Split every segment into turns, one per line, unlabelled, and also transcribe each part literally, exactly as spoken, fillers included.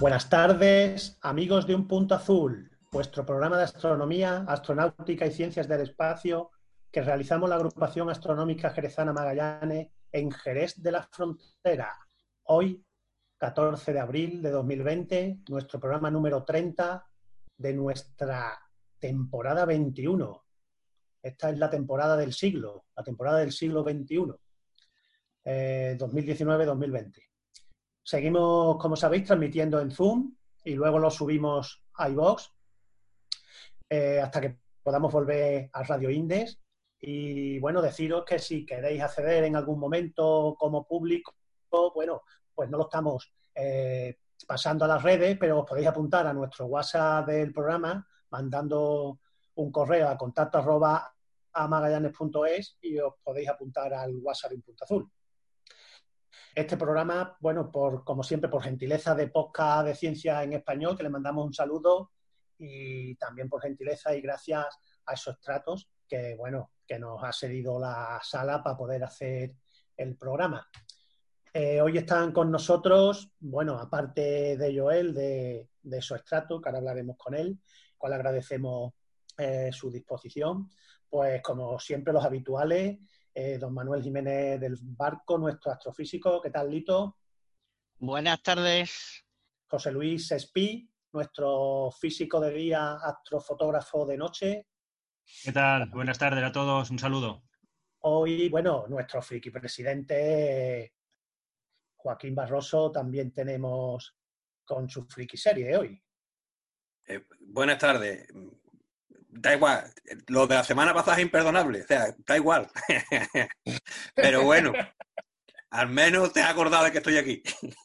Buenas tardes, amigos de Un Punto Azul, vuestro programa de astronomía, astronáutica y ciencias del espacio que realizamos la agrupación astronómica jerezana Magallanes en Jerez de la Frontera. Hoy, catorce de abril de dos mil veinte, nuestro programa número treinta de nuestra temporada veintiuno. Esta es la temporada del siglo, la temporada del siglo veintiuno, eh, dos mil diecinueve dos mil veinte. Seguimos, como sabéis, transmitiendo en Zoom y luego lo subimos a iVoox eh, hasta que podamos volver a Radio Indes. Y bueno, deciros que si queréis acceder en algún momento como público, bueno, pues no lo estamos eh, pasando a las redes, pero os podéis apuntar a nuestro WhatsApp del programa mandando un correo a contacto arroba a magallanes punto es y os podéis apuntar al WhatsApp de Un Punto Azul. Este programa, bueno, por como siempre, por gentileza de Podcast de Ciencia en Español, que le mandamos un saludo, y también por gentileza y gracias a esos tratos que, bueno, que nos ha cedido la sala para poder hacer el programa. Eh, hoy están con nosotros, bueno, aparte de Joel, de, de Soestrato, que ahora hablaremos con él, cual agradecemos eh, su disposición, pues como siempre los habituales, Eh, don Manuel Jiménez del Barco, nuestro astrofísico. ¿Qué tal, Lito?
Buenas tardes.
José Luis Espí, nuestro físico de día, astrofotógrafo de noche.
¿Qué tal? Buenas tardes a todos, un saludo.
Hoy, bueno, nuestro friki presidente Joaquín Barroso también tenemos con su friki serie hoy.
Eh, buenas tardes. Da igual, lo de la semana pasada es imperdonable, o sea, da igual. Pero bueno, al menos te has acordado de que estoy aquí.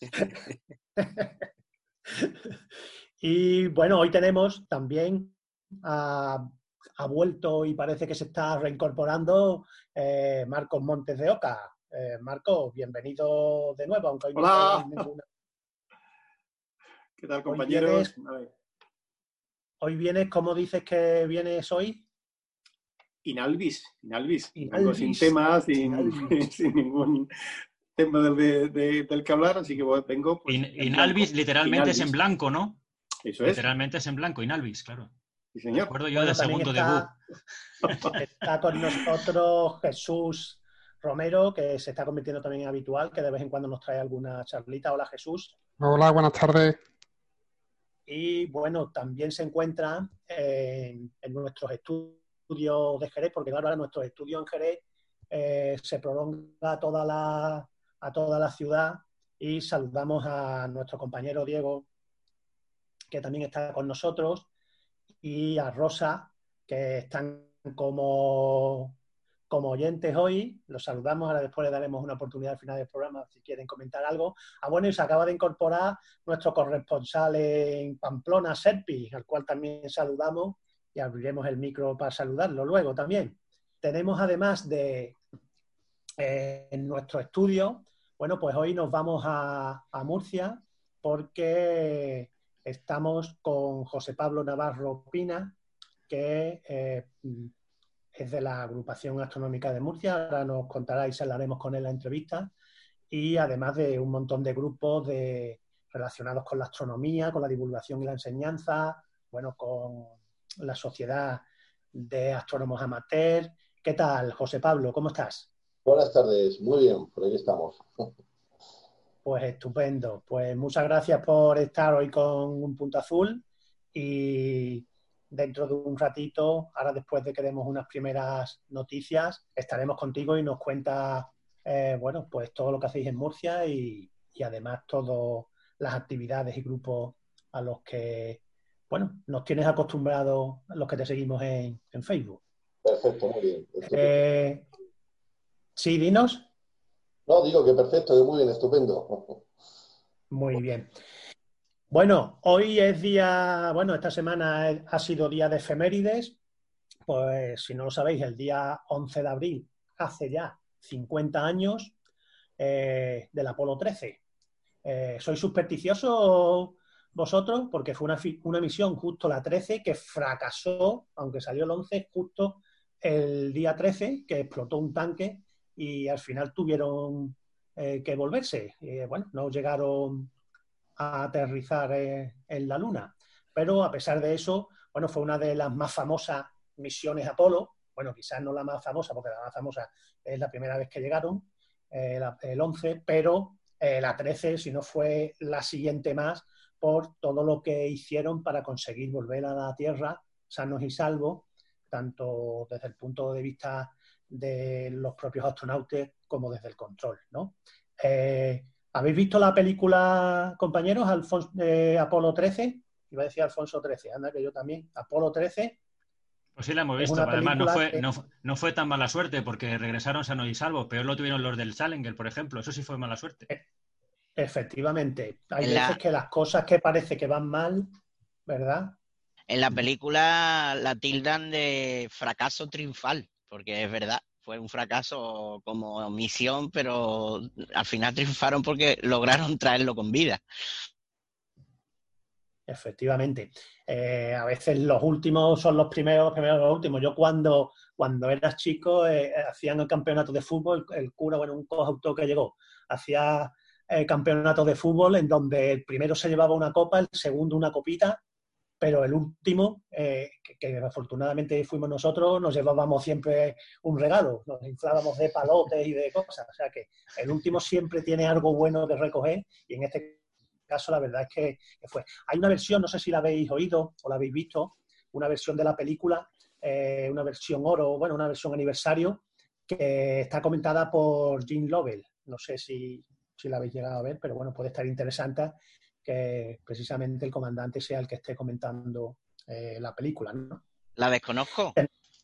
Y bueno, hoy tenemos también, ha, ha vuelto y parece que se está reincorporando eh, Marcos Montes de Oca. Eh, Marcos, bienvenido de nuevo, aunque hoy
Hola.
no ninguna.
¿Qué tal, compañeros?
Hoy vienes, hoy vienes, ¿cómo dices que vienes hoy?
Inalvis, Inalvis.
Inalvis.
Vengo sin temas, sin,
Inalvis.
sin ningún tema de, de, del que hablar, así que vengo... Pues,
In, Inalvis literalmente
Inalvis.
es en blanco, ¿no?
Eso es.
Literalmente es en blanco, Inalvis, claro.
Sí, señor.
Recuerdo yo
Bueno,
de segundo
está,
debut.
Está con nosotros Jesús Romero, que se está convirtiendo también en habitual, que de vez en cuando nos trae alguna charlita. Hola, Jesús.
Hola, buenas tardes.
Y bueno, también se encuentra en, en nuestros estudios de Jerez, porque claro, ahora nuestros estudios en Jerez eh, se prolonga a toda, la, a toda la ciudad, y saludamos a nuestro compañero Diego, que también está con nosotros, y a Rosa, que están como, como oyentes hoy. Los saludamos, ahora después le daremos una oportunidad al final del programa si quieren comentar algo. Ah, bueno, y se acaba de incorporar nuestro corresponsal en Pamplona, Serpi, al cual también saludamos y abriremos el micro para saludarlo luego también. Tenemos además de eh, en nuestro estudio, bueno, pues hoy nos vamos a, a Murcia porque estamos con José Pablo Navarro Pina, que eh, es de la agrupación astronómica de Murcia. Ahora nos contará y hablaremos con él en la entrevista. Y además de un montón de grupos de, relacionados con la astronomía, con la divulgación y la enseñanza, bueno, con la Sociedad de Astrónomos Amateur. ¿Qué tal, José Pablo? ¿Cómo estás?
Buenas tardes, muy bien, por aquí estamos.
Pues estupendo. Pues muchas gracias por estar hoy con Un Punto Azul, y dentro de un ratito, ahora después de que demos unas primeras noticias, estaremos contigo y nos cuentas, eh, bueno, pues todo lo que hacéis en Murcia y, y además todas las actividades y grupos a los que, bueno, nos tienes acostumbrados los que te seguimos en, en Facebook.
Perfecto, muy bien.
Eh, sí, dinos.
No, digo que perfecto, muy bien, estupendo.
Muy bien. Bueno, hoy es día, bueno, esta semana ha sido día de efemérides. Pues si no lo sabéis, el día once de abril, hace ya cincuenta años, eh, del Apolo trece. Eh, ¿Sois supersticiosos vosotros? Porque fue una, una misión justo la trece que fracasó, aunque salió el once, justo el día trece, que explotó un tanque y al final tuvieron eh, que volverse. Eh, bueno, no llegaron a aterrizar eh, en la Luna. Pero a pesar de eso, bueno, fue una de las más famosas misiones Apolo. Bueno, quizás no la más famosa, porque la más famosa es la primera vez que llegaron, eh, la, el once, pero eh, la trece, si no fue la siguiente más, por todo lo que hicieron para conseguir volver a la Tierra sanos y salvos, tanto desde el punto de vista de los propios astronautas como desde el control, ¿no? Eh, ¿Habéis visto la película, compañeros, Alfonso, eh, Apolo trece? Iba a decir Alfonso trece, anda que yo también. Apolo trece.
Pues sí, la hemos
Es
visto.
una
Además, no
película
fue,
que-
no, fu- no fue tan mala suerte porque regresaron sanos y salvos. Peor lo tuvieron los del Challenger, por ejemplo. Eso sí fue mala suerte.
Efectivamente. Hay
En
veces
la,
que las cosas que parece que van mal, ¿verdad?
en la película la tildan de fracaso triunfal, porque es verdad, fue un fracaso como misión, pero al final triunfaron porque lograron traerlo con vida.
Efectivamente. Eh, a veces los últimos son los primeros, los primeros los últimos. Yo cuando, cuando era chico eh, hacían el campeonato de fútbol, el, el cura, bueno, un coautor que llegó, hacía eh, campeonatos de fútbol en donde el primero se llevaba una copa, el segundo una copita, pero el último, eh, que, que afortunadamente fuimos nosotros, nos llevábamos siempre un regalo, nos inflábamos de palotes y de cosas. O sea que el último siempre tiene algo bueno de recoger y en este caso la verdad es que, que fue. Hay una versión, no sé si la habéis oído o la habéis visto, una versión de la película, eh, una versión oro, bueno, una versión aniversario, que está comentada por Jim Lovell. No sé si, si la habéis llegado a ver, pero bueno, puede estar interesante que precisamente el comandante sea el que esté comentando eh, la película, ¿no?
La desconozco.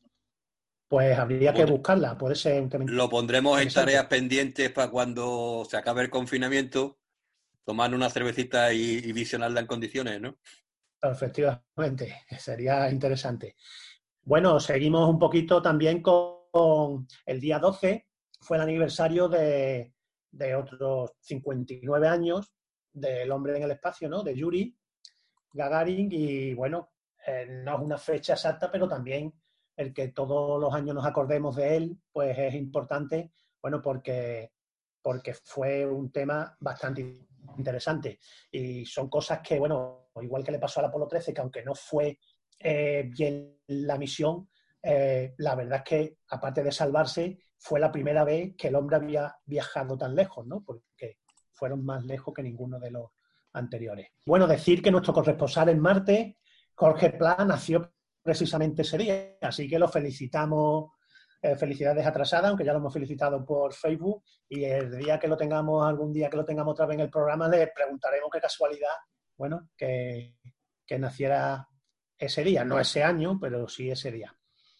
Pues habría
Lo
que
pondr-
buscarla, puede ser un tema
Lo pondremos en
interesante.
tareas pendientes para cuando se acabe el confinamiento, tomar una cervecita y, y visionarla en condiciones, ¿no?
Efectivamente, sería interesante. Bueno, seguimos un poquito también con, con el día doce, fue el aniversario de, de otros cincuenta y nueve años del hombre en el espacio, ¿no? De Yuri Gagarin, y bueno, eh, no es una fecha exacta, pero también el que todos los años nos acordemos de él, pues es importante, bueno, porque, porque fue un tema bastante interesante. Y son cosas que, bueno, igual que le pasó al Apolo trece, que aunque no fue eh, bien la misión, eh, la verdad es que, aparte de salvarse, fue la primera vez que el hombre había viajado tan lejos, ¿no? Porque fueron más lejos que ninguno de los anteriores. Bueno, decir que nuestro corresponsal en Marte, Jorge Pla, nació precisamente ese día, así que lo felicitamos, eh, felicidades atrasadas, aunque ya lo hemos felicitado por Facebook, y el día que lo tengamos, algún día que lo tengamos otra vez en el programa, le preguntaremos qué casualidad, bueno, que, que naciera ese día, no ese año, pero sí ese día.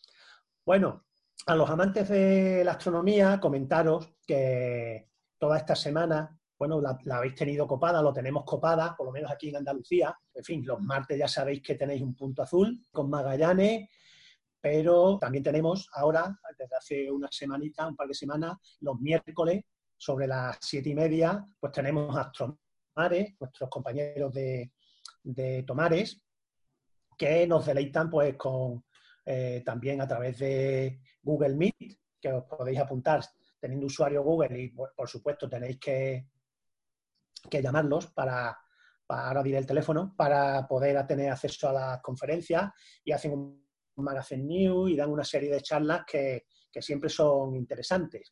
Bueno, a los amantes de la astronomía, comentaros que toda esta semana, bueno, la, la habéis tenido copada, lo tenemos copada, por lo menos aquí en Andalucía. En fin, los martes ya sabéis que tenéis un punto azul con Magallanes, pero también tenemos ahora, desde hace una semanita, un par de semanas, los miércoles, sobre las siete y media, pues tenemos Astromares, nuestros compañeros de, de Tomares, que nos deleitan pues con eh, también a través de Google Meet, que os podéis apuntar teniendo usuario Google y por, por supuesto tenéis que, que llamarlos para, para, ahora diré el teléfono, para poder tener acceso a las conferencias, y hacen un magazine news y dan una serie de charlas que, que siempre son interesantes.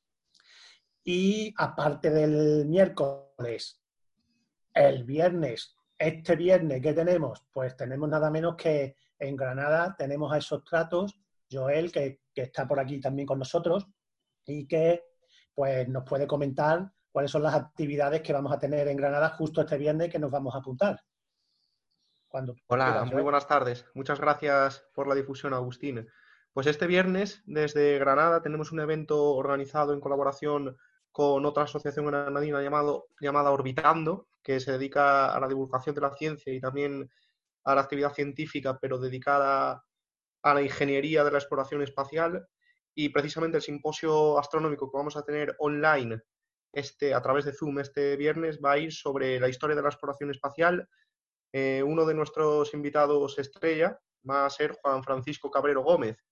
Y aparte del miércoles, el viernes, este viernes, ¿qué tenemos? Pues tenemos nada menos que en Granada tenemos a esos tratos, Joel, que, que está por aquí también con nosotros y que pues nos puede comentar cuáles son las actividades que vamos a tener en Granada justo este viernes, que nos vamos a apuntar. Cuando
Hola,
quieras,
muy buenas tardes. Muchas gracias por la difusión, Agustín. Pues este viernes, desde Granada, tenemos un evento organizado en colaboración con otra asociación granadina llamado, llamada Orbitando, que se dedica a la divulgación de la ciencia y también a la actividad científica, pero dedicada a la ingeniería de la exploración espacial. Y precisamente el simposio astronómico que vamos a tener online este, a través de Zoom este viernes va a ir sobre la historia de la exploración espacial. Eh, uno de nuestros invitados estrella va a ser Juan Francisco Cabrero Gómez,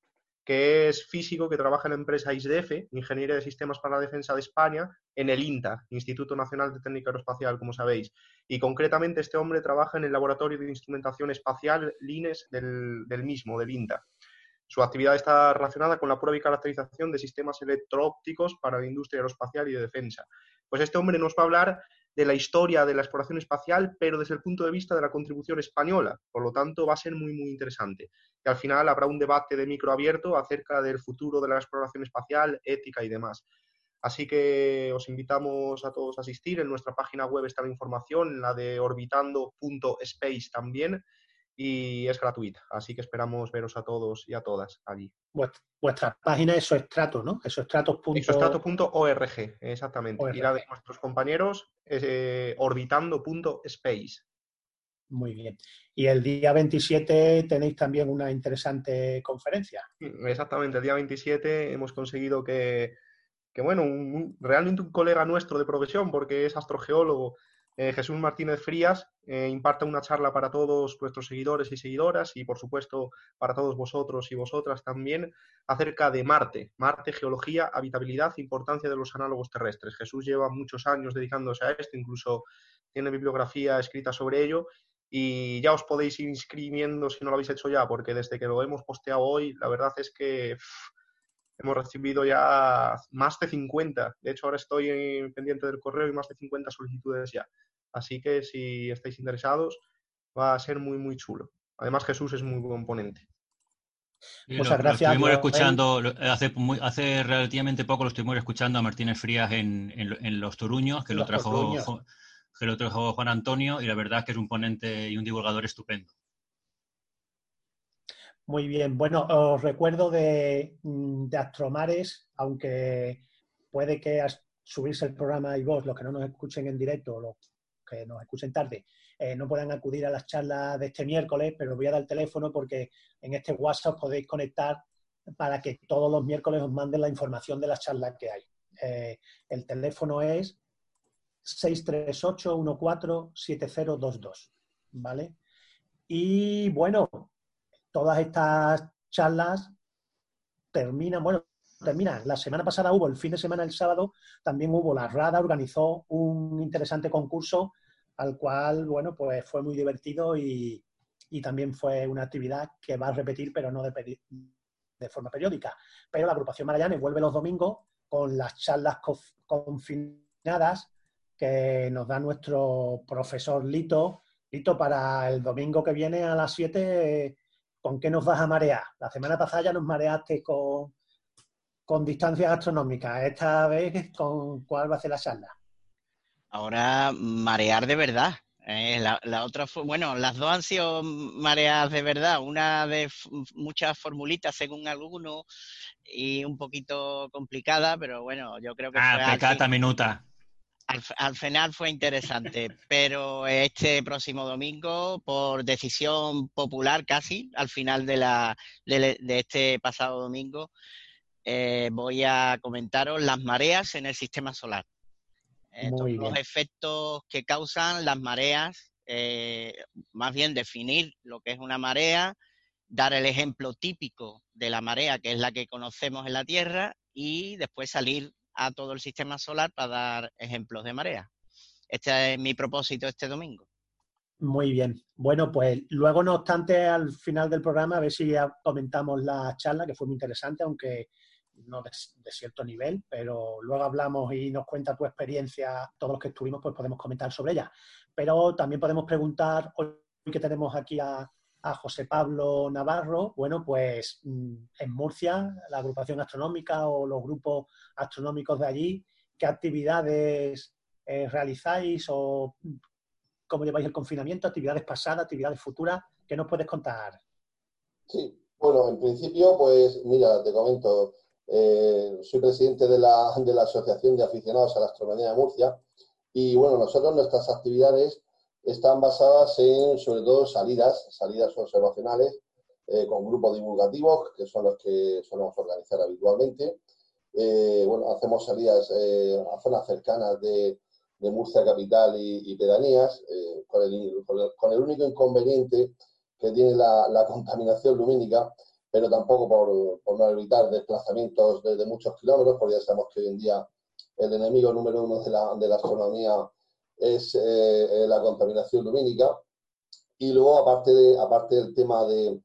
que es físico, que trabaja en la empresa I S D E F, Ingeniería de Sistemas para la Defensa de España, en el INTA, Instituto Nacional de Técnica Aeroespacial, como sabéis. Y concretamente este hombre trabaja en el Laboratorio de Instrumentación Espacial LINES del, del mismo, del INTA. Su actividad está relacionada con la prueba y caracterización de sistemas electro-ópticos para la industria aeroespacial y de defensa. Pues este hombre nos va a hablar de la historia de la exploración espacial, pero desde el punto de vista de la contribución española. Por lo tanto, va a ser muy, muy interesante. Y al final habrá un debate de micro abierto acerca del futuro de la exploración espacial, ética y demás. Así que os invitamos a todos a asistir. En nuestra página web está la información, en la de orbitando punto space también, y es gratuita. Así que esperamos veros a todos y a todas allí.
Vuestra, vuestra página es Exoestrato, ¿no? Exoestratos.
exoestrato punto org, exactamente.
O R G.
Y la de nuestros compañeros es eh, orbitando punto space.
Muy bien. Y el día veintisiete tenéis también una interesante conferencia.
Exactamente, el día veintisiete hemos conseguido que, que bueno, un, un, realmente un colega nuestro de profesión, porque es astrogeólogo, eh, Jesús Martínez Frías, eh, imparta una charla para todos nuestros seguidores y seguidoras y, por supuesto, para todos vosotros y vosotras también, acerca de Marte. Marte, geología, habitabilidad e importancia de los análogos terrestres. Jesús lleva muchos años dedicándose a esto, incluso tiene bibliografía escrita sobre ello. Y ya os podéis ir inscribiendo si no lo habéis hecho ya, porque desde que lo hemos posteado hoy, la verdad es que pff, hemos recibido ya más de cincuenta. De hecho, ahora estoy pendiente del correo y más de cincuenta solicitudes ya. Así que si estáis interesados, va a ser muy, muy chulo. Además, Jesús es muy buen ponente.
Sí,
Muchas
lo,
gracias.
lo estuvimos escuchando, lo, hace, muy, hace relativamente poco lo estuvimos escuchando a Martínez Frías en, en, en Los Toruños, que,
Los
lo trajo,
Toruños.
que lo trajo Juan Antonio, y la verdad es que es un ponente y un divulgador estupendo.
Muy bien. Bueno, os recuerdo de, de Astromares, aunque puede que subirse el programa y vos, los que no nos escuchen en directo, los que nos escuchen tarde, eh, no puedan acudir a las charlas de este miércoles, pero os voy a dar el teléfono porque en este WhatsApp os podéis conectar para que todos los miércoles os manden la información de las charlas que hay. Eh, el teléfono es seis tres ocho, uno cuatro, siete cero dos dos, ¿vale? Y bueno, todas estas charlas terminan, bueno, terminan. La semana pasada hubo, el fin de semana, el sábado, también hubo, la RADA organizó un interesante concurso al cual, bueno, pues fue muy divertido y, y también fue una actividad que va a repetir, pero no de, de forma periódica. Pero la agrupación Magallanes vuelve los domingos con las charlas confinadas que nos da nuestro profesor Lito. Lito, para el domingo que viene a las siete, ¿con qué nos vas a marear? La semana pasada ya nos mareaste con, con distancias astronómicas. Esta vez, ¿con cuál va a ser la charla?
Ahora, marear de verdad. Eh, la, la otra fue, bueno, las dos han sido mareas de verdad. Una de muchas formulitas según algunos y un poquito complicada, pero bueno, yo creo que
ah,
fue
pecata
al fin,
minuta.
Al, al final fue interesante, pero este próximo domingo, por decisión popular casi, al final de, la, de, de este pasado domingo, eh, voy a comentaros las mareas en el sistema solar. Eh, todos
Muy bien.
los efectos que causan las mareas, eh, más bien definir lo que es una marea, dar el ejemplo típico de la marea, que es la que conocemos en la Tierra, y después salir a todo el sistema solar para dar ejemplos de marea. Este es mi propósito este domingo.
Muy bien. Bueno, pues luego, no obstante, al final del programa, a ver si ya comentamos la charla, que fue muy interesante, aunque no de, de cierto nivel, pero luego hablamos y nos cuenta tu experiencia, todos los que estuvimos, pues podemos comentar sobre ella. Pero también podemos preguntar, hoy que tenemos aquí a, a José Pablo Navarro, bueno, pues en Murcia, la agrupación astronómica o los grupos astronómicos de allí, ¿qué actividades eh, realizáis o cómo lleváis el confinamiento, actividades pasadas, actividades futuras? ¿Qué nos puedes contar?
Sí, bueno, en principio, pues mira, te comento, eh, soy presidente de la, de la Asociación de Aficionados a la Astronomía de Murcia y bueno, nosotros nuestras actividades están basadas en, sobre todo, salidas, salidas observacionales eh, con grupos divulgativos, que son los que solemos organizar habitualmente. Eh, bueno, hacemos salidas eh, a zonas cercanas de, de Murcia capital y, y pedanías, eh, con, el, con, el, con el único inconveniente que tiene la, la contaminación lumínica, pero tampoco por, por no evitar desplazamientos de, de muchos kilómetros, porque ya sabemos que hoy en día el enemigo número uno de la, de la astronomía es eh, la contaminación lumínica. Y luego, aparte, de, aparte del tema de,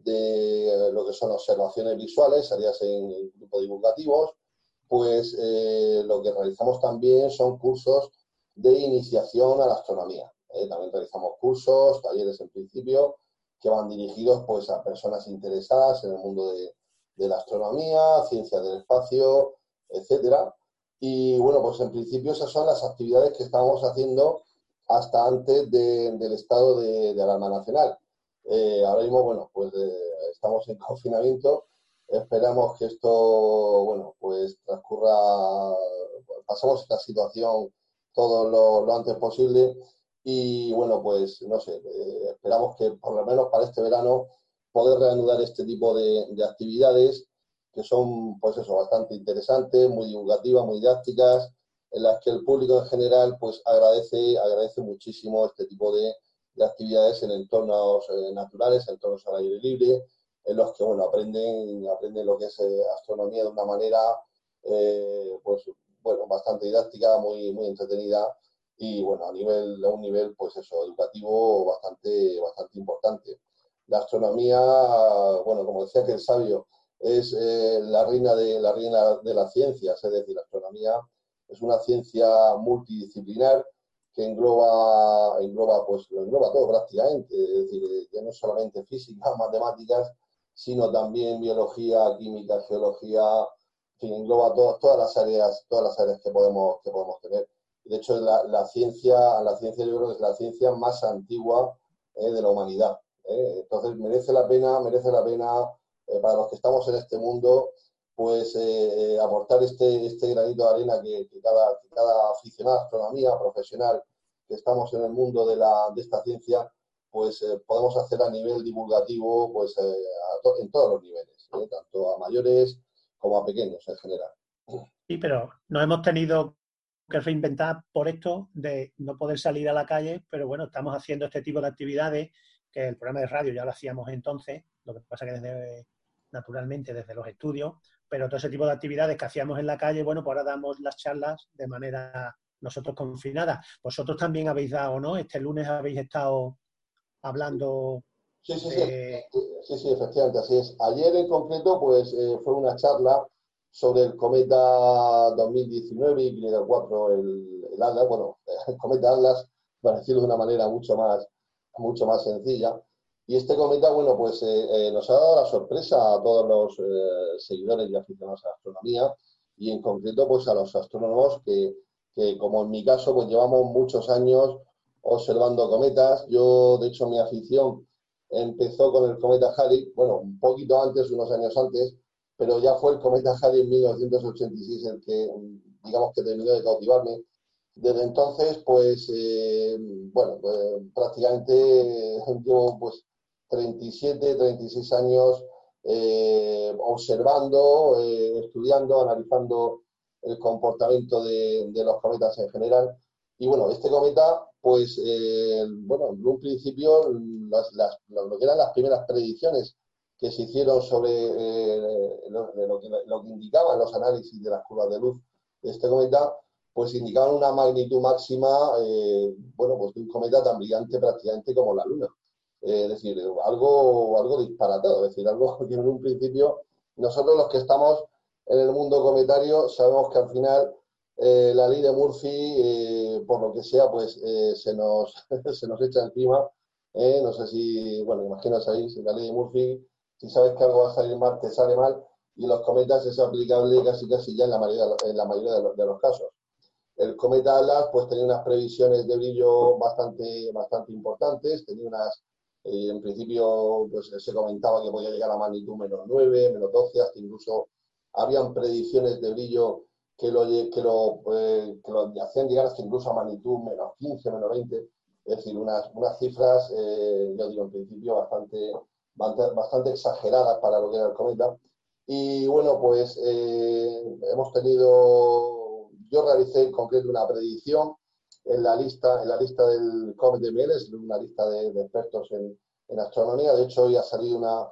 de lo que son observaciones visuales, áreas en, en grupos divulgativos, pues eh, lo que realizamos también son cursos de iniciación a la astronomía. ¿eh? También realizamos cursos, talleres en principio, que van dirigidos pues, a personas interesadas en el mundo de, de la astronomía, ciencia del espacio, etcétera. Y bueno, pues en principio esas son las actividades que estamos haciendo hasta antes de, del estado de, de alarma nacional. Eh, ahora mismo, bueno, pues eh, estamos en confinamiento. Esperamos que esto, bueno, pues transcurra, pasemos esta situación todo lo, lo antes posible y, bueno, pues, no sé, eh, esperamos que por lo menos para este verano poder reanudar este tipo de, de actividades que son, pues eso, bastante interesantes, muy divulgativas, muy didácticas, en las que el público en general, pues, agradece, agradece muchísimo este tipo de, de actividades en entornos eh, naturales, en entornos al aire libre, en los que, bueno, aprenden, aprenden lo que es eh, astronomía de una manera, eh, pues, bueno, bastante didáctica, muy, muy entretenida y, bueno, a nivel, a un nivel, pues eso, educativo bastante, bastante importante. La astronomía, bueno, como decía que el sabio, es eh, la reina de la reina de las ciencias, es decir, la astronomía es una ciencia multidisciplinar que engloba, engloba, pues, lo engloba todo prácticamente, es decir, ya no solamente física, matemáticas, sino también biología, química, geología, en fin, engloba to todas las áreas, todas las áreas que podemos, que podemos tener. De hecho, la, la ciencia, la ciencia yo creo que es la ciencia más antigua eh, de la humanidad. ¿eh? Entonces merece la pena, merece la pena eh, para los que estamos en este mundo, pues eh, eh, aportar este, este granito de arena que, que, cada, que cada aficionado a astronomía profesional que estamos en el mundo de, la, de esta ciencia, pues eh, podemos hacer a nivel divulgativo, pues eh, a to en todos los niveles, ¿eh? Tanto a mayores como a pequeños en general.
Sí, pero nos hemos tenido que reinventar por esto de no poder salir a la calle, pero bueno, estamos haciendo este tipo de actividades, que el programa de radio ya lo hacíamos entonces, lo que pasa que desde, naturalmente desde los estudios, pero todo ese tipo de actividades que hacíamos en la calle, bueno, pues ahora damos las charlas de manera nosotros confinadas. Vosotros también habéis dado, ¿no? Este lunes habéis estado hablando
sí, sí,
de...
sí, sí, sí, efectivamente, así es. Ayer en concreto, pues eh, fue una charla sobre el cometa dos mil diecinueve, Y cuatro, el, el Atlas, bueno, el cometa Atlas, para decirlo de una manera mucho más, mucho más sencilla. Y este cometa, bueno, pues eh, eh, nos ha dado la sorpresa a todos los eh, seguidores y aficionados a la astronomía y en concreto pues a los astrónomos que, que, como en mi caso, pues llevamos muchos años observando cometas. Yo, de hecho, mi afición empezó con el cometa Halley, bueno, un poquito antes, unos años antes, pero ya fue el cometa Halley en mil novecientos ochenta y seis el que, digamos, que terminó de cautivarme. Desde entonces, pues, eh, bueno, pues, prácticamente llevo, pues, treinta y siete, treinta y seis años eh, observando, eh, estudiando, analizando el comportamiento de, de los cometas en general. Y bueno, este cometa, pues, eh, bueno, en un principio, las, las, lo que eran las primeras predicciones que se hicieron sobre eh, lo, lo, que, lo que indicaban los análisis de las curvas de luz de este cometa, pues indicaban una magnitud máxima, eh, bueno, pues de un cometa tan brillante prácticamente como la Luna. Eh, es decir, algo, algo disparatado, es decir, algo que en un principio, nosotros los que estamos en el mundo cometario sabemos que al final eh, la ley de Murphy, eh, por lo que sea, pues eh, se, nos, se nos echa encima. Eh, no sé si, bueno, imagino sabéis, la ley de Murphy, si sabes que algo va a salir mal, te sale mal, y los cometas es aplicable casi casi ya en la mayoría, en la mayoría de, los, de los casos. El cometa Atlas pues tenía unas previsiones de brillo bastante, bastante importantes, tenía unas, eh, en principio pues se comentaba que podía llegar a magnitud menos nueve, menos doce, hasta incluso habían predicciones de brillo que lo, que lo, eh, que lo hacían llegar hasta incluso a magnitud menos quince, menos veinte, es decir, unas, unas cifras, eh, yo digo en principio, bastante, bastante exageradas para lo que era el cometa. Y bueno, pues eh, hemos tenido, yo realicé en concreto una predicción en la lista, en la lista del Comet de Mieles, una lista de, de expertos en, en astronomía. De hecho, hoy ha salido una,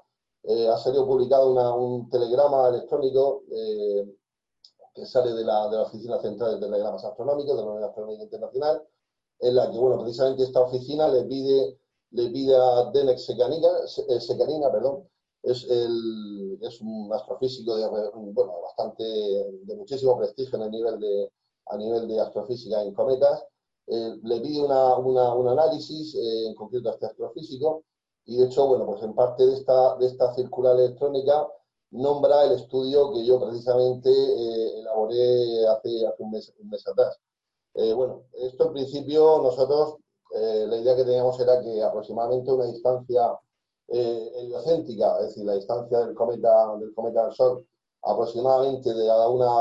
eh, ha salido publicado una, un telegrama electrónico eh, que sale de la, de la Oficina Central de Telegramas Astronómicos de la Unión Astronómica Internacional, en la que, bueno, precisamente esta oficina le pide, le pide a Denek Šekanina, Šekanina, perdón, es, el, es un astrofísico de, bueno, bastante, de muchísimo prestigio en el nivel de, a nivel de astrofísica en cometas, eh, le pide una, una, un análisis, eh, en concreto a este astrofísico, y de hecho, bueno, pues en parte de esta, de esta circular electrónica nombra el estudio que yo precisamente eh, elaboré hace, hace un, mes, un mes atrás. Eh, bueno, esto en principio nosotros, eh, la idea que teníamos era que aproximadamente una distancia eh, heliocéntrica, es decir, la distancia del cometa, del cometa al Sol, aproximadamente de a una,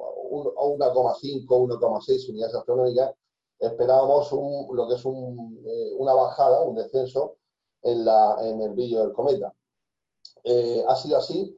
una coma cinco, uno coma seis unidades astronómicas, esperábamos un, lo que es un, eh, una bajada, un descenso en, la, en el brillo del cometa. Eh, ha sido así.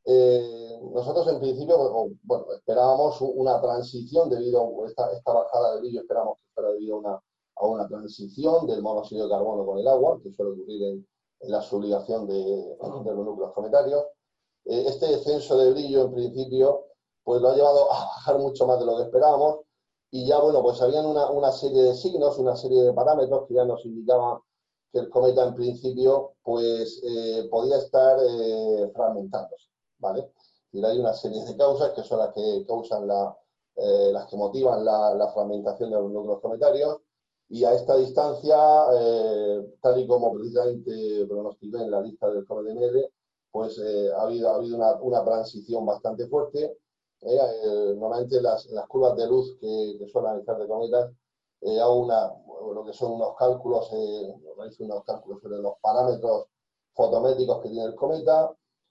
Eh, nosotros en principio, bueno, esperábamos una transición debido a esta, esta bajada de brillo, esperamos que fuera debido a una, a una transición del monóxido de carbono con el agua, que suele ocurrir en, en la sublimación de, de los núcleos cometarios. Eh, este descenso de brillo en principio pues lo ha llevado a bajar mucho más de lo que esperábamos, y ya, bueno, pues habían una, una serie de signos, una serie de parámetros que ya nos indicaban que el cometa en principio pues eh, podía estar eh, fragmentándose, ¿vale? Y hay una serie de causas que son las que causan la, eh, las que motivan la, la fragmentación de los núcleos cometarios, y a esta distancia, eh, tal y como precisamente pronostiqué en la lista del Cometa M L, pues eh, ha habido, ha habido una, una transición bastante fuerte. Eh, eh, normalmente las, las curvas de luz que, que suelen analizar de cometas, eh, hago una, lo que son unos cálculos, eh, unos cálculos sobre los parámetros fotométricos que tiene el cometa.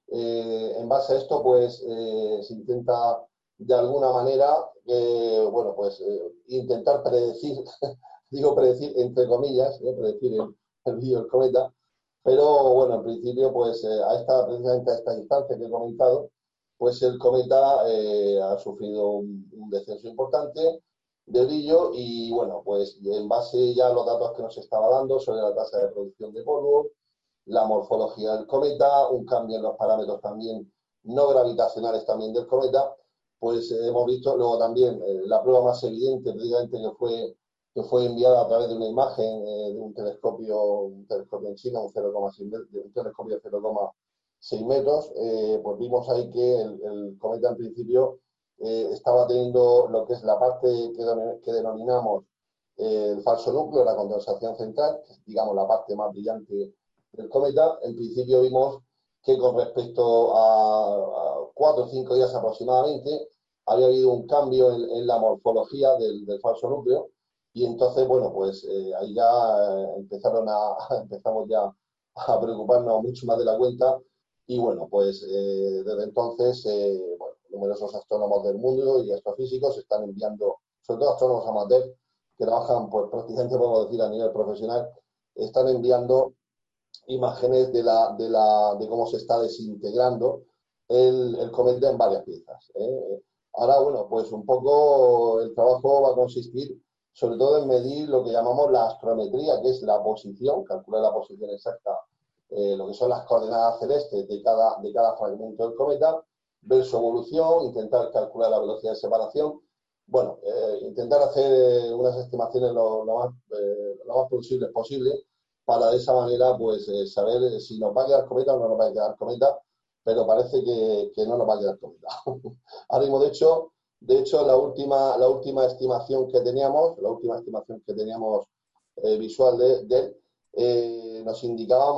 Eh, en base a esto, pues eh, se intenta de alguna manera, eh, bueno, pues eh, intentar predecir, digo predecir entre comillas, eh, predecir el, el brillo del cometa, pero bueno, en principio, pues eh, a esta, precisamente a esta distancia que he comentado, pues el cometa eh, ha sufrido un, un descenso importante de brillo, y bueno, pues en base ya a los datos que nos estaba dando sobre la tasa de producción de polvo, la morfología del cometa, un cambio en los parámetros también no gravitacionales también del cometa, pues eh, hemos visto luego también eh, la prueba más evidente, precisamente que fue, que fue enviada a través de una imagen eh, de un telescopio, un telescopio en China, un, cero coma seis, un telescopio de cero coma seis metros, eh, pues vimos ahí que el, el cometa en principio eh, estaba teniendo lo que es la parte que, que denominamos eh, el falso núcleo, la condensación central, que es, digamos, la parte más brillante del cometa. En principio vimos que con respecto a, a cuatro o cinco días aproximadamente había habido un cambio en, en la morfología del, del falso núcleo, y entonces, bueno, pues eh, ahí ya eh, empezaron a, empezamos ya a preocuparnos mucho más de la cuenta, y bueno, pues eh, desde entonces, eh, bueno, numerosos astrónomos del mundo y astrofísicos están enviando, sobre todo astrónomos amateurs que trabajan, pues prácticamente podemos decir a nivel profesional, están enviando imágenes de, la, de, la, de cómo se está desintegrando el, el cometa en varias piezas, ¿eh? Ahora, bueno, pues un poco el trabajo va a consistir sobre todo en medir lo que llamamos la astrometría, que es la posición, calcular la posición exacta, eh, lo que son las coordenadas celestes de cada, de cada fragmento del cometa, ver su evolución, intentar calcular la velocidad de separación, bueno, eh, intentar hacer eh, unas estimaciones lo, lo, más, eh, lo más plausibles posible, para de esa manera pues eh, saber si nos va a quedar cometa o no nos va a quedar cometa, pero parece que, que no nos va a quedar cometa. Ahora mismo, de hecho, de hecho la última, la última estimación que teníamos, la última estimación que teníamos eh, visual de, de eh, nos indicaba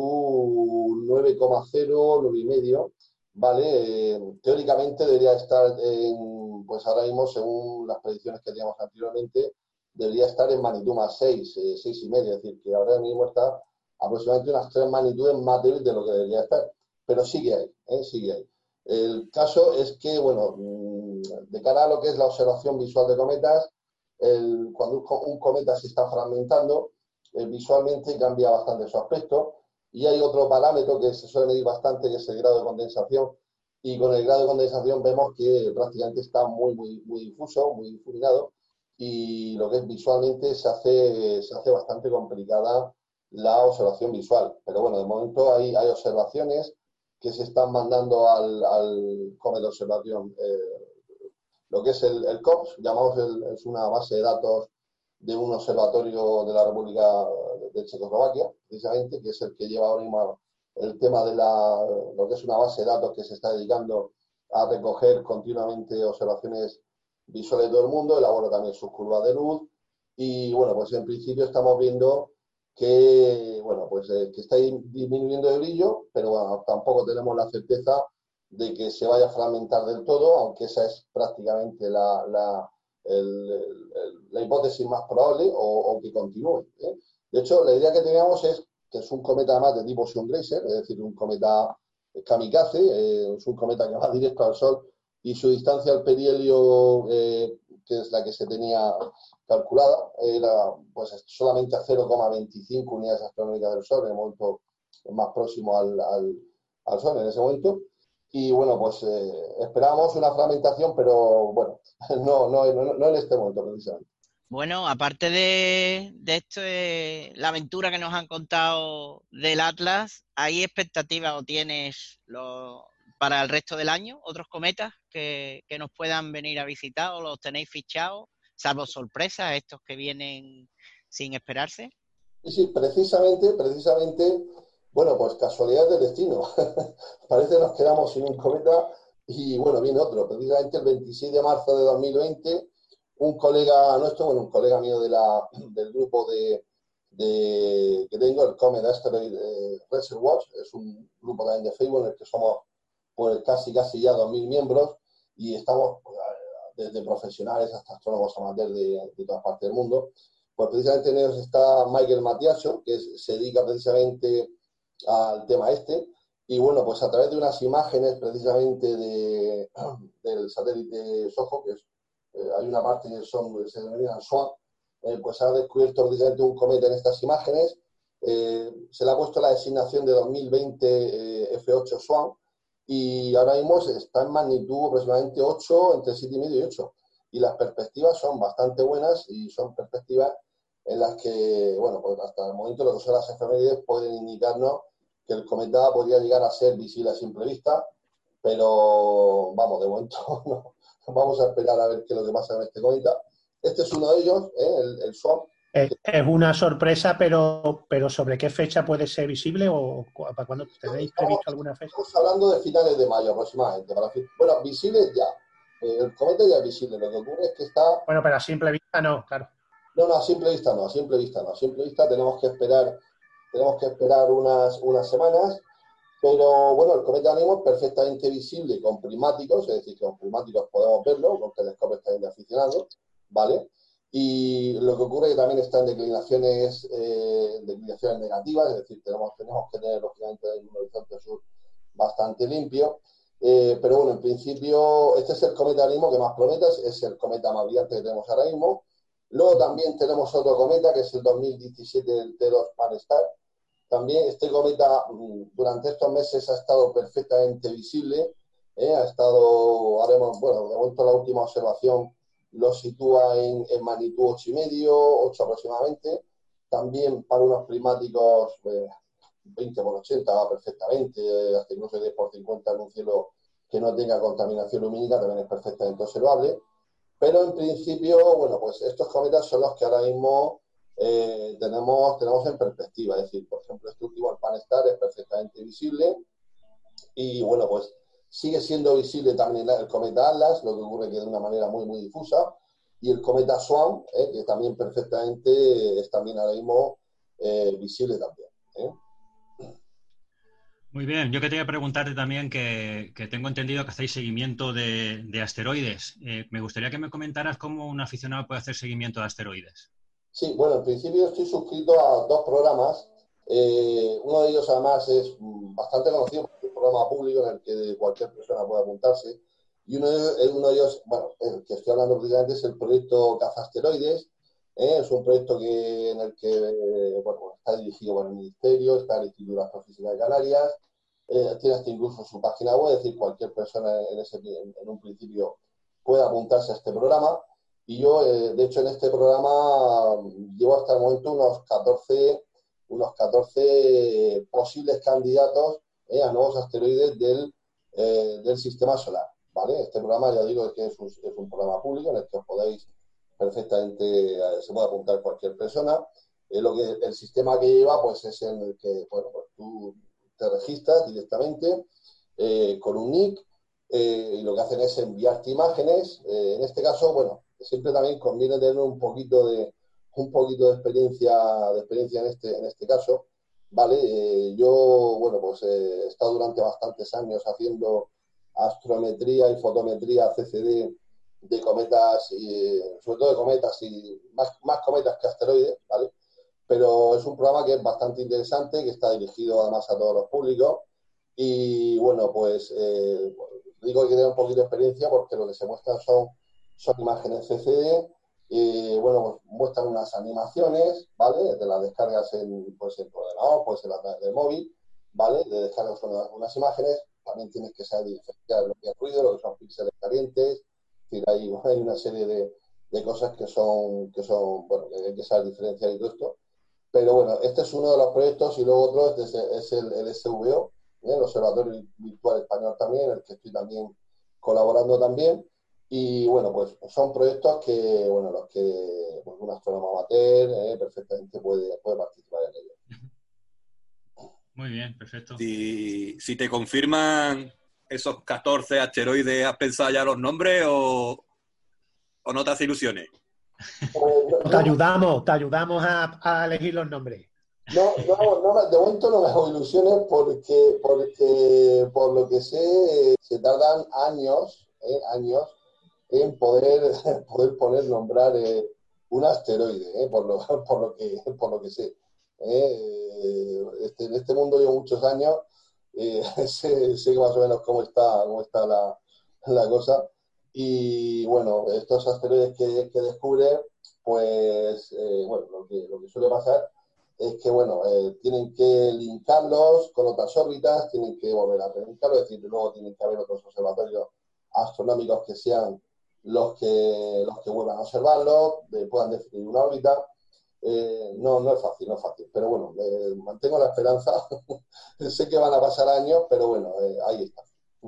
magnitud nueve coma cero, nueve y medio, ¿vale? Eh, teóricamente debería estar en, pues ahora mismo, según las predicciones que teníamos anteriormente, debería estar en magnitud más seis, eh, seis y medio, es decir, que ahora mismo está aproximadamente unas tres magnitudes más débiles de lo que debería estar, pero sigue ahí, ¿eh? sigue ahí. El caso es que, bueno, de cara a lo que es la observación visual de cometas, el, cuando un cometa se está fragmentando, eh, visualmente cambia bastante su aspecto, y hay otro parámetro que se suele medir bastante, que es el grado de condensación, y con el grado de condensación vemos que prácticamente está muy, muy, muy difuso, muy difuminado, y lo que es visualmente se hace, se hace bastante complicada la observación visual. Pero bueno, de momento hay, hay observaciones que se están mandando al, al Comet de Observación. Eh, lo que es el, el C O P S, llamamos el, es una base de datos de un observatorio de la República de Checoslovaquia, precisamente, que es el que lleva ahora mismo el tema de la, lo que es una base de datos que se está dedicando a recoger continuamente observaciones visuales de todo el mundo, elabora también sus curvas de luz y, bueno, pues en principio estamos viendo que, bueno, pues eh, que está disminuyendo de brillo, pero bueno, tampoco tenemos la certeza de que se vaya a fragmentar del todo, aunque esa es prácticamente la, la, el, el, la hipótesis más probable o, o que continúe, ¿eh? De hecho, la idea que teníamos es que es un cometa más de tipo Sungracer, es decir, un cometa kamikaze, eh, es un cometa que va directo al Sol y su distancia al perihelio, eh, que es la que se tenía calculada, era pues solamente a cero coma veinticinco unidades astronómicas del Sol, en el momento más próximo al, al, al Sol en ese momento. Y bueno, pues eh, esperábamos una fragmentación, pero bueno, no, no, no, no en este momento precisamente.
Bueno, aparte de, de esto, de la aventura que nos han contado del Atlas, ¿hay expectativas o tienes lo, para el resto del año otros cometas que, que nos puedan venir a visitar o los tenéis fichados, salvo sorpresas, estos que vienen sin esperarse?
Sí, sí, precisamente, precisamente, bueno, pues casualidad del destino. Parece que nos quedamos sin un cometa y bueno, viene otro. Precisamente el veintiséis de marzo de dos mil veinte, un colega nuestro, bueno, un colega mío de la, del grupo de, de que tengo, el Comet Asteroid eh, Research Watch, es un grupo también de Facebook en el que somos pues casi casi ya dos mil miembros y estamos pues, desde profesionales hasta astrónomos amateurs de, de todas partes del mundo. Pues precisamente en ellos está Michael Matiaso, que es, se dedica precisamente al tema este, y bueno, pues a través de unas imágenes precisamente de, del satélite SOHO, que es, eh, hay una parte que son, se denominan SWAN, eh, pues ha descubierto precisamente un cometa en estas imágenes, eh, se le ha puesto la designación de dos mil veinte eh, F ocho SWAN, y ahora mismo está en magnitud aproximadamente ocho, entre siete y medio y ocho. Y las perspectivas son bastante buenas y son perspectivas en las que, bueno, pues hasta el momento lo que son las efemérides pueden indicarnos que el cometa podría llegar a ser visible a simple vista, pero vamos, de momento no. Vamos a esperar a ver qué es lo que pasa con este cometa. Este es uno de ellos, ¿eh? el, el SWAN.
Es, es una sorpresa, pero, pero ¿sobre qué fecha puede ser visible o para cuándo tenéis previsto alguna fecha?
Estamos hablando de finales de mayo aproximadamente. Para, bueno, visible ya. Eh, el cometa ya es visible. Lo que ocurre es que está...
Bueno, pero a simple vista no, claro.
No, no, a simple vista no, a simple vista no. A simple vista tenemos que esperar, tenemos que esperar unas, unas semanas. Pero bueno, el cometa ahora mismo es perfectamente visible con prismáticos, es decir, que con prismáticos podemos verlo, con telescopios también de aficionados, ¿vale? Y lo que ocurre es que también está en declinaciones, eh, declinaciones negativas, es decir, tenemos, tenemos que tener lógicamente un horizonte sur bastante limpio, eh, pero bueno, en principio este es el cometa ahora mismo que más promete, es el cometa más brillante que tenemos ahora mismo. Luego también tenemos otro cometa que es el dos mil diecisiete, el T dos Pan-STARRS. También este cometa durante estos meses ha estado perfectamente visible, ¿eh? Ha estado, haremos, bueno, de momento la última observación lo sitúa en, en magnitud ocho y medio, ocho aproximadamente. También para unos prismáticos eh, veinte por ochenta va perfectamente, hasta incluso diez por cincuenta en un cielo que no tenga contaminación lumínica también es perfectamente observable. Pero en principio, bueno, pues estos cometas son los que ahora mismo eh, tenemos, tenemos en perspectiva. Es decir, por ejemplo, este último, el Pan-STARRS, es perfectamente visible. Y bueno, pues sigue siendo visible también el cometa Atlas, lo que ocurre que de una manera muy, muy difusa. Y el cometa SWAN, eh, que también perfectamente es también ahora mismo eh, visible también. ¿eh?
Muy bien, yo quería preguntarte también que, que tengo entendido que hacéis seguimiento de, de asteroides. Eh, me gustaría que me comentaras cómo un aficionado puede hacer seguimiento de asteroides.
Sí, bueno, en principio estoy suscrito a dos programas. Eh, uno de ellos además es bastante conocido, porque es un programa público en el que cualquier persona puede apuntarse. Y uno de, uno de ellos, bueno, el que estoy hablando precisamente es el proyecto Cazasteroides. ¿eh? Es un proyecto que, en el que bueno, está dirigido por el Ministerio, está el Instituto de Astrofísica de Canarias, eh, tiene hasta incluso su página web, es decir, cualquier persona en, ese, en, en un principio puede apuntarse a este programa. Y yo, eh, de hecho, en este programa llevo hasta el momento unos catorce, unos catorce posibles candidatos eh, a nuevos asteroides del, eh, del sistema solar, ¿vale? Este programa, ya digo, es que es un, es un programa público en el que os podéis perfectamente, eh, se puede apuntar cualquier persona. Eh, lo que, el sistema que lleva, pues, es en el que, bueno, pues tú te registras directamente eh, con un nick, eh, y lo que hacen es enviarte imágenes. Eh, en este caso, bueno, siempre también conviene tener un poquito de un poquito de experiencia de experiencia en este en este caso, ¿vale? Eh, yo, bueno, pues eh, he estado durante bastantes años haciendo astrometría y fotometría C C D de cometas, y, sobre todo de cometas y más, más cometas que asteroides, ¿vale? Pero es un programa que es bastante interesante, que está dirigido además a todos los públicos y, bueno, pues eh, digo que tiene un poquito de experiencia porque lo que se muestran son, son imágenes C C D. Y, bueno, pues muestran unas animaciones, ¿vale? Te las descargas en, pues, en tu ordenador, pues en la tablet de móvil, ¿vale? Te descargas unas, unas imágenes, también tienes que saber diferenciar lo que es ruido, lo que son píxeles calientes, es decir, hay, hay una serie de, de cosas que son, que son, bueno, que hay que saber diferenciar y todo esto. Pero bueno, este es uno de los proyectos y luego otro es, es el, el S V O, ¿eh? El Observatorio Virtual Español también, en el que estoy también colaborando también. Y bueno, pues son proyectos que, bueno, los que pues, un astrónomo amateur eh, perfectamente puede, puede participar en ellos.
Muy bien, perfecto.
Si, si te confirman esos catorce asteroides, ¿has pensado ya los nombres o, o no te hace ilusiones?
Pues, no,
Te ayudamos, te ayudamos a, a elegir los nombres.
No, no, no, de momento no me hago ilusiones porque, porque por lo que sé, se tardan años, eh, años en poder, poder poner, nombrar eh, un asteroide, eh, por, lo, por, lo que, por lo que sé. Eh, este, en este mundo llevo muchos años, eh, sé, sé más o menos cómo está, cómo está la, la cosa. Y bueno, estos asteroides que, que descubre, pues eh, bueno, lo que, lo que suele pasar es que, bueno, eh, tienen que linkarlos con otras órbitas, tienen que volver a relinkarlos, es decir, luego tienen que haber otros observatorios astronómicos que sean los que, los que vuelvan a observarlo, de, puedan definir una órbita. Eh, no, no es fácil, no es fácil, pero bueno, eh, mantengo la esperanza. Sé que van a pasar años, pero bueno, eh, ahí está.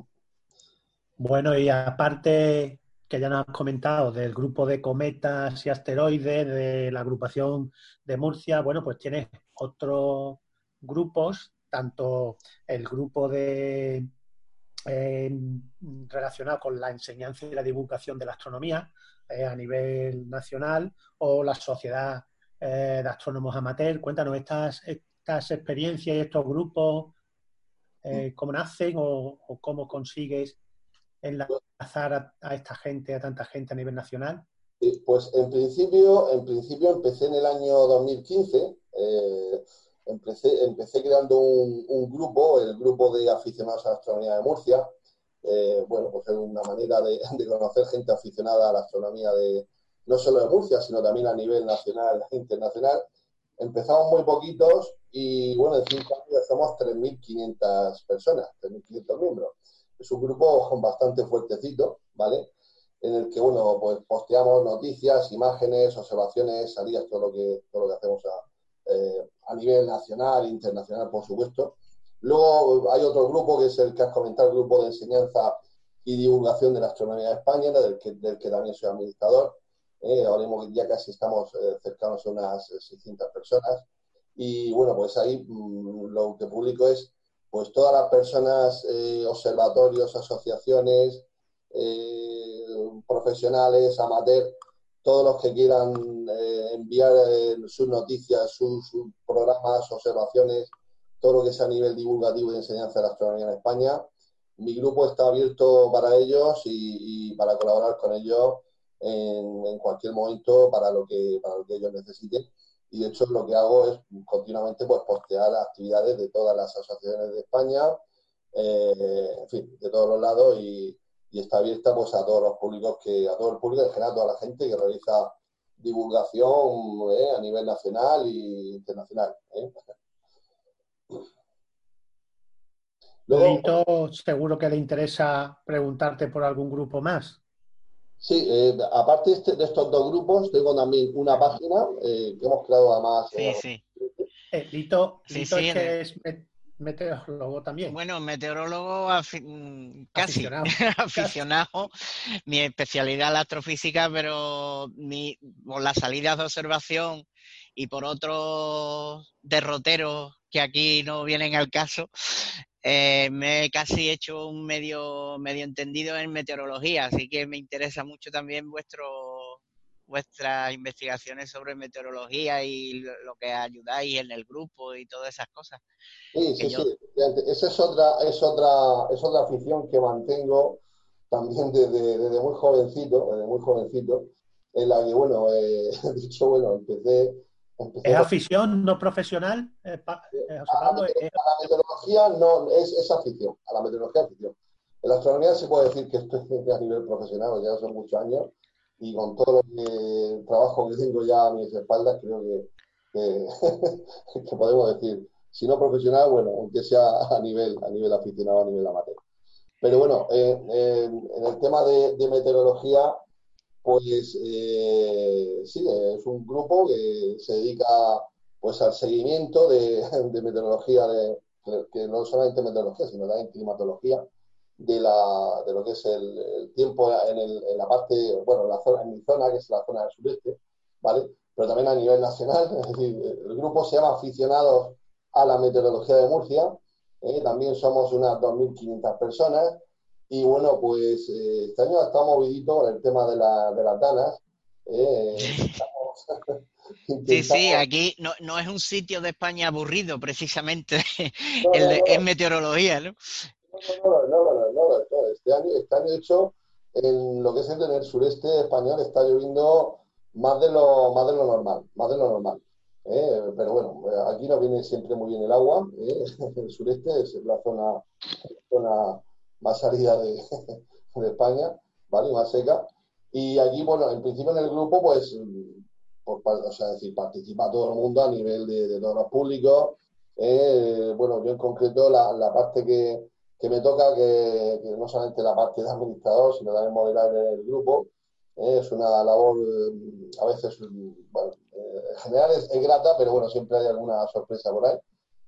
Bueno, y aparte que ya nos has comentado del grupo de cometas y asteroides de la agrupación de Murcia, bueno, pues tienes otros grupos, tanto el grupo de eh, relacionado con la enseñanza y la divulgación de la astronomía eh, a nivel nacional, o la Sociedad eh, de Astrónomos Amateur. Cuéntanos estas, estas experiencias y estos grupos, eh, cómo nacen o, o cómo consigues enlazar a, a esta gente, a tanta gente a nivel nacional.
Pues en principio, en principio empecé en el año dos mil quince, eh, empecé, empecé creando un, un grupo, el grupo de aficionados a la astronomía de Murcia. Eh, bueno, pues es una manera de, de conocer gente aficionada a la astronomía de no solo de Murcia, sino también a nivel nacional e internacional. Empezamos muy poquitos y, bueno, en cinco años somos tres mil quinientas personas, tres mil quinientos miembros. Es un grupo bastante fuertecito, ¿vale? En el que, bueno, pues posteamos noticias, imágenes, observaciones, salidas, todo lo que, todo lo que hacemos a, eh, a nivel nacional e internacional, por supuesto. Luego hay otro grupo que es el que has comentado, el grupo de enseñanza y divulgación de la astronomía de España, del que, del que también soy administrador. Eh, ahora mismo ya casi estamos eh, cercanos a unas seiscientas personas. Y bueno, pues ahí mmm, lo que publico es pues todas las personas, eh, observatorios, asociaciones, eh, profesionales, amateur, todos los que quieran eh, enviar eh, sus noticias, sus, sus programas, observaciones, todo lo que sea a nivel divulgativo y de enseñanza de la astronomía en España. Mi grupo está abierto para ellos y, y para colaborar con ellos en, en cualquier momento para lo que, para lo que ellos necesiten. Y de hecho lo que hago es continuamente pues postear las actividades de todas las asociaciones de España, eh, en fin, de todos los lados, y, y está abierta pues a todos los públicos, que a todo el público en general, a toda la gente que realiza divulgación eh, a nivel nacional e internacional. ¿eh?
Luego, Lito, seguro que le interesa preguntarte por algún grupo más.
Sí, eh, aparte de, este, de estos dos grupos, tengo también una página eh, que hemos creado además.
Sí,
eh,
sí.
Eh, Lito,
Sí,
Lito
sí,
es que
de...
es meteorólogo también.
Bueno, meteorólogo afi- casi,
Aficionado.
aficionado. Mi especialidad es la astrofísica, pero mi, por las salidas de observación y por otros derroteros que aquí no vienen al caso, eh, me he casi hecho un medio, medio entendido en meteorología, así que me interesa mucho también vuestro, vuestras investigaciones sobre meteorología y lo, lo que ayudáis en el grupo y todas esas cosas.
Sí,
Que
sí,
yo,
sí. Esa es otra, es otra, es otra afición que mantengo también desde, desde muy jovencito, desde muy jovencito, en la que, bueno, eh, de hecho, bueno, empecé, empecé
¿Es
con-
afición no profesional? Eh, pa- eh, José
a, la
Pablo,
mete-
¿es
a la meteorología no, es, es afición, a la meteorología es afición. En la astronomía se puede decir que estoy a nivel profesional, ya son muchos años, y con todo lo que, el trabajo que tengo ya a mis espaldas, creo que, que, que podemos decir, si no profesional, bueno, aunque sea a nivel, a nivel aficionado, a nivel amateur. Pero bueno, eh, eh, en el tema de, de meteorología, pues eh, sí, es un grupo que se dedica pues al seguimiento de, de meteorología, de, que no solamente meteorología, sino también climatología, de, la, de lo que es el, el tiempo en, el, en la parte, bueno, en, la zona, en mi zona, que es la zona del sureste, ¿vale? Pero también a nivel nacional, es decir, el grupo se llama Aficionados a la Meteorología de Murcia, ¿eh? También somos unas dos mil quinientas personas. Y bueno, pues eh, este año estamos moviditos con el tema de, la, de las danas. Eh, estamos,
sí, sí,
intentamos...
aquí no, no es un sitio de España aburrido, precisamente,
No,
el
no,
de,
no,
es
no,
meteorología, ¿no?
no, no, no, no, no, no, no. Este año, este año, de hecho, en lo que es en el sureste español está lloviendo más de lo, más de lo normal, más de lo normal. ¿eh? Pero bueno, aquí nos viene siempre muy bien el agua. ¿eh? El sureste es la zona, zona más árida de, de España, ¿vale? Más seca. Y aquí, bueno, en principio en el grupo, pues, por, o sea, es decir, participa todo el mundo a nivel de, de todos los públicos. Eh, bueno, yo en concreto la, la parte que, que me toca, que, que, no solamente la parte de administrador, sino también modelar el grupo, eh, es una labor eh, a veces, bueno, eh, en general es, es grata, pero bueno, siempre hay alguna sorpresa por ahí.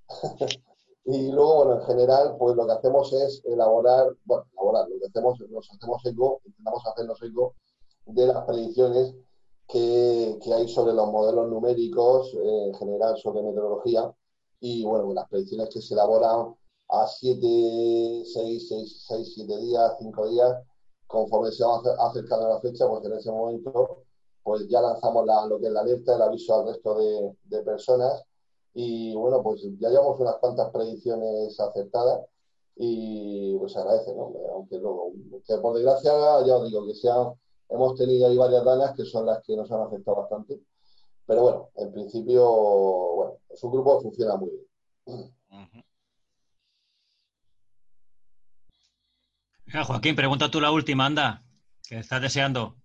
Y luego, bueno, en general, pues lo que hacemos es elaborar, bueno, elaborar, lo que hacemos, nos hacemos eco, intentamos hacernos eco de las predicciones que, que hay sobre los modelos numéricos, eh, en general sobre meteorología, y bueno, las predicciones que se elaboran a siete, seis, seis, seis, siete días, cinco días, conforme se va acercando la fecha, pues en ese momento, pues ya lanzamos la, lo que es la alerta, el aviso al resto de, de personas. Y bueno, pues ya llevamos unas cuantas predicciones acertadas y pues se agradece, ¿no? Aunque luego, que por desgracia, ya os digo que sea, hemos tenido ahí varias danas que son las que nos han afectado bastante. Pero bueno, en principio, bueno, es un grupo que funciona muy bien.
Uh-huh.
Ja, Joaquín, pregunta tú la última, anda, que estás deseando.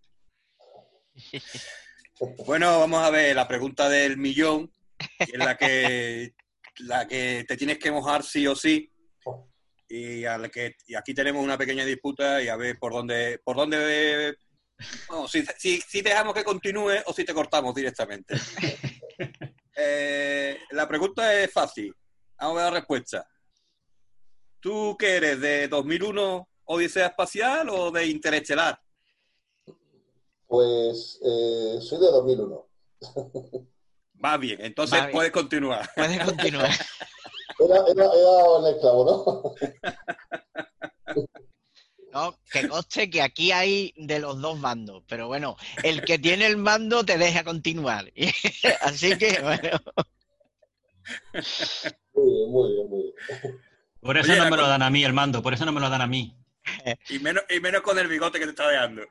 Bueno, vamos a ver la pregunta del millón, que es la que, la que te tienes que mojar sí o sí. Y, a la que, y aquí tenemos una pequeña disputa y a ver por dónde, por dónde, bueno, si, si, si dejamos que continúe o si te cortamos directamente. Eh, la pregunta es fácil. Vamos a ver la respuesta. ¿Tú qué eres? ¿De dos mil uno Odisea Espacial o de Interestelar?
Pues eh, soy de dos mil uno.
Va bien, entonces
Va bien.
puedes continuar.
Puedes continuar.
Era, era, era el esclavo, ¿no?
No, que conste que aquí hay de los dos bandos, pero bueno, el que tiene el mando te deja continuar. Así que, bueno.
Muy bien, muy bien, muy bien.
Por eso
Oye,
no
la
me lo
con-
dan a mí el mando, por eso no me lo dan a mí.
y, menos, y menos con el bigote que te está dejando.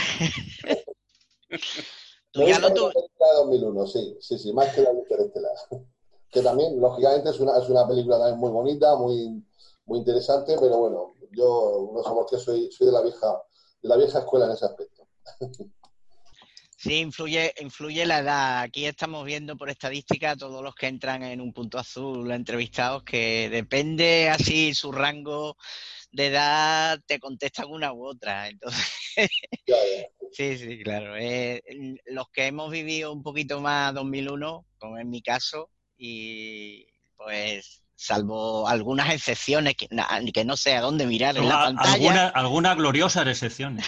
Tú
Me
ya
gusta
lo
la
tu...
película de dos mil uno, sí, sí, sí, más que la de Interestelar. Que también, lógicamente, es una, es una película también muy bonita, muy, muy interesante, pero bueno, yo no sé por qué soy, soy de la vieja, de la vieja escuela en ese aspecto.
Sí, influye, influye la edad. Aquí estamos viendo por estadística todos los que entran en un punto azul entrevistados, que depende así su rango de edad, te contestan una u otra. Entonces,
Ya, ya.
sí, sí, claro. Eh, los que hemos vivido un poquito más dos mil uno, como en mi caso, y pues salvo algunas excepciones que, que no sé a dónde mirar en la
A,
pantalla.
Alguna, algunas gloriosas excepciones.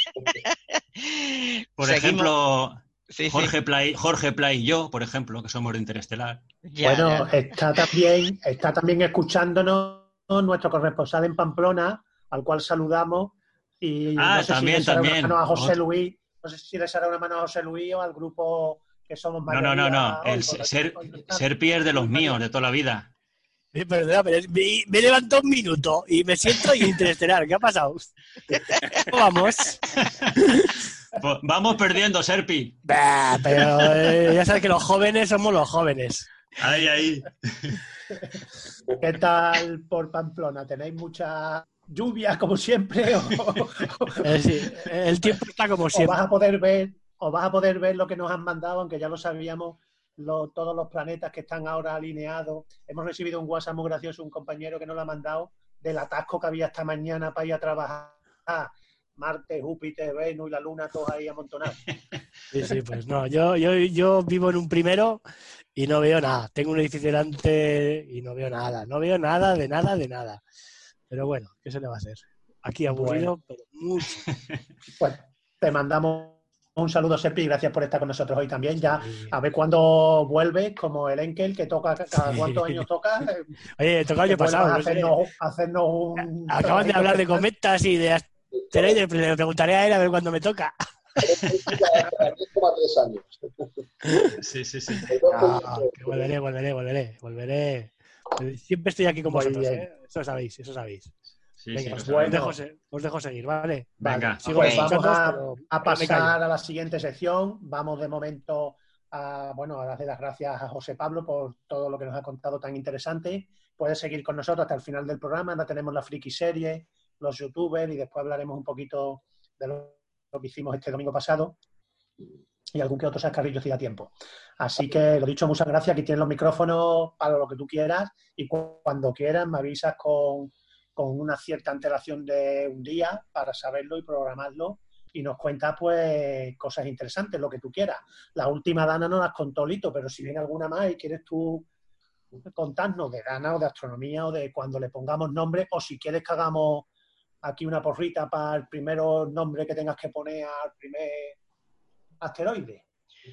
Por
Seguimos.
ejemplo,
Sí,
Jorge,
sí.
Play, Jorge Play y yo, por ejemplo, que somos de Interestelar.
Ya,
bueno,
ya.
está también, está también escuchándonos nuestro corresponsal en Pamplona, al cual saludamos. Y
Ah,
no sé
también,
si le echará una
también.
mano a José
Ot-
Luis, no sé si le echará una mano a José Luis o al grupo que somos
No, no, no, no.
mayoría hoy.
El
Por
ser,
hoy no está.
ser Pierre de los
Luis María.
míos, de toda la vida.
Eh, Perdona, pero me, me levanto un minuto y me siento y Interestelar. ¿Qué ha pasado? ¿Cómo vamos?
Pues vamos perdiendo, Serpi.
Bah, pero eh, ya sabes que los jóvenes somos los jóvenes.
Ahí, ahí.
¿Qué tal por Pamplona? ¿Tenéis mucha lluvia como siempre? ¿O,
Eh, sí, el tiempo está como
o
siempre.
vas a poder ver, o vas a poder ver lo que nos han mandado, aunque ya lo sabíamos, lo- todos los planetas que están ahora alineados? Hemos recibido un WhatsApp muy gracioso, un compañero que nos lo ha mandado, del atasco que había esta mañana para ir a trabajar. Marte, Júpiter, Venus y la Luna, todos ahí amontonados.
Sí, sí, pues no, yo, yo, yo vivo en un primero y no veo nada. Tengo un edificio delante y no veo nada. No veo nada, de nada, de nada. Pero bueno, ¿qué se le va a hacer? Aquí aburrido,
Bueno.
pero mucho.
Pues te mandamos un saludo, Serpi, y gracias por estar con nosotros hoy también. Ya
Sí.
a ver cuándo vuelves, como el Enkel, que toca cada
Sí.
cuántos años toca. eh,
Oye, toca el
que
año
vuelvas
pasado.
a
No sé.
hacernos, a hacernos un
Acaban de
trabajito
hablar de
especial.
cometas y de asteroides. Le preguntaré a él a ver cuándo me toca.
Cada diez coma tres años.
Sí, sí, sí.
El dos coma
Ah,
tres.
que volveré, volveré, volveré, volveré. Siempre estoy aquí con
Muy
vosotros,
bien.
¿eh? Eso sabéis, eso sabéis.
Sí,
Venga,
sí, lo
os,
bueno.
os dejo, se- os dejo seguir, ¿vale?
Venga.
Vale,
Sigo
pues
Ok.
vamos
escuchándoos,
a,
pero-
a
pero me callo.
pasar a la siguiente sección. Vamos de momento a, bueno, a darle las gracias a José Pablo por todo lo que nos ha contado tan interesante. Puedes seguir con nosotros hasta el final del programa. Ahora tenemos la friki serie, los youtubers y después hablaremos un poquito de lo, lo que hicimos este domingo pasado y algún que otro sacarrillo si da tiempo. Así que, lo dicho, muchas gracias. Aquí tienes los micrófonos para lo que tú quieras y cu- cuando quieras me avisas con, con una cierta antelación de un día para saberlo y programarlo y nos cuentas pues cosas interesantes, lo que tú quieras. La última Dana no las contó Lito, pero si viene alguna más y quieres tú contarnos de Dana o de astronomía o de cuando le pongamos nombre, o si quieres que hagamos aquí una porrita para el primer nombre que tengas que poner al primer asteroide.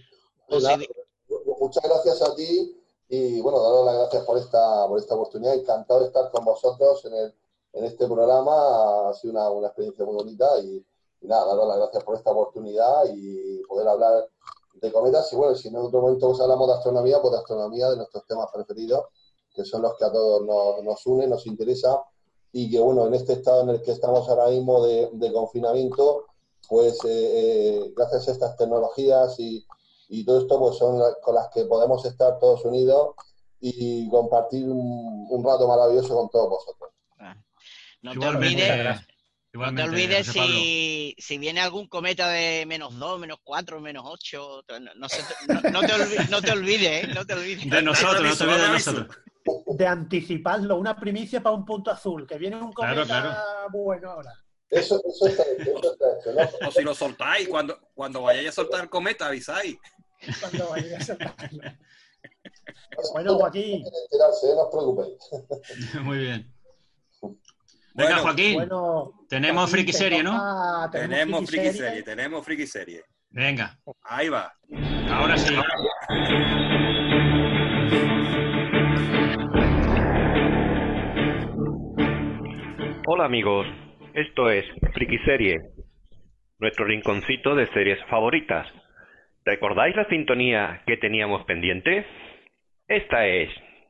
O
Nada,
si-
muchas gracias a ti y bueno, daros las gracias por esta, por esta oportunidad. Encantado de estar con vosotros en, el, en este programa. Ha sido una, una experiencia muy bonita y, y nada, daros las gracias por esta oportunidad y poder hablar de cometas. Y bueno, si en otro momento pues, hablamos de astronomía, pues de astronomía, de nuestros temas preferidos, que son los que a todos nos, nos unen, nos interesa. Y que bueno, en este estado en el que estamos ahora mismo de, de confinamiento, pues eh, eh, gracias a estas tecnologías y, y todo esto, pues son las, con las que podemos estar todos unidos y compartir un, un rato maravilloso con todos vosotros.
no te
Igualmente,
olvides, no te
igualmente,
olvides
José Pablo.
si, si viene algún cometa de menos dos, menos cuatro, menos ocho. No, no, se te- no, no te olvides, no te olvides, ¿eh? No te olvides.
De nosotros, no te olvides de nosotros.
De anticiparlo, una primicia para un punto azul, que viene un cometa
Claro, claro.
bueno ahora.
Eso, eso está hecho, eso está hecho, ¿no?
O si lo soltáis, cuando, cuando vayáis a soltar el cometa, avisáis.
Cuando vaya a soltarlo. Bueno, Joaquín.
Enterarse, no os preocupéis.
Muy bien. Venga,
Bueno,
Joaquín.
Bueno,
Tenemos
Joaquín,
friki
te
serie, ¿no?
toca-
tenemos friki serie, tenemos friki serie.
Venga,
Ahí va.
ahora sí.
Hola amigos, esto es Friki Serie, nuestro rinconcito de series favoritas. ¿Recordáis la sintonía que teníamos pendiente? Esta es.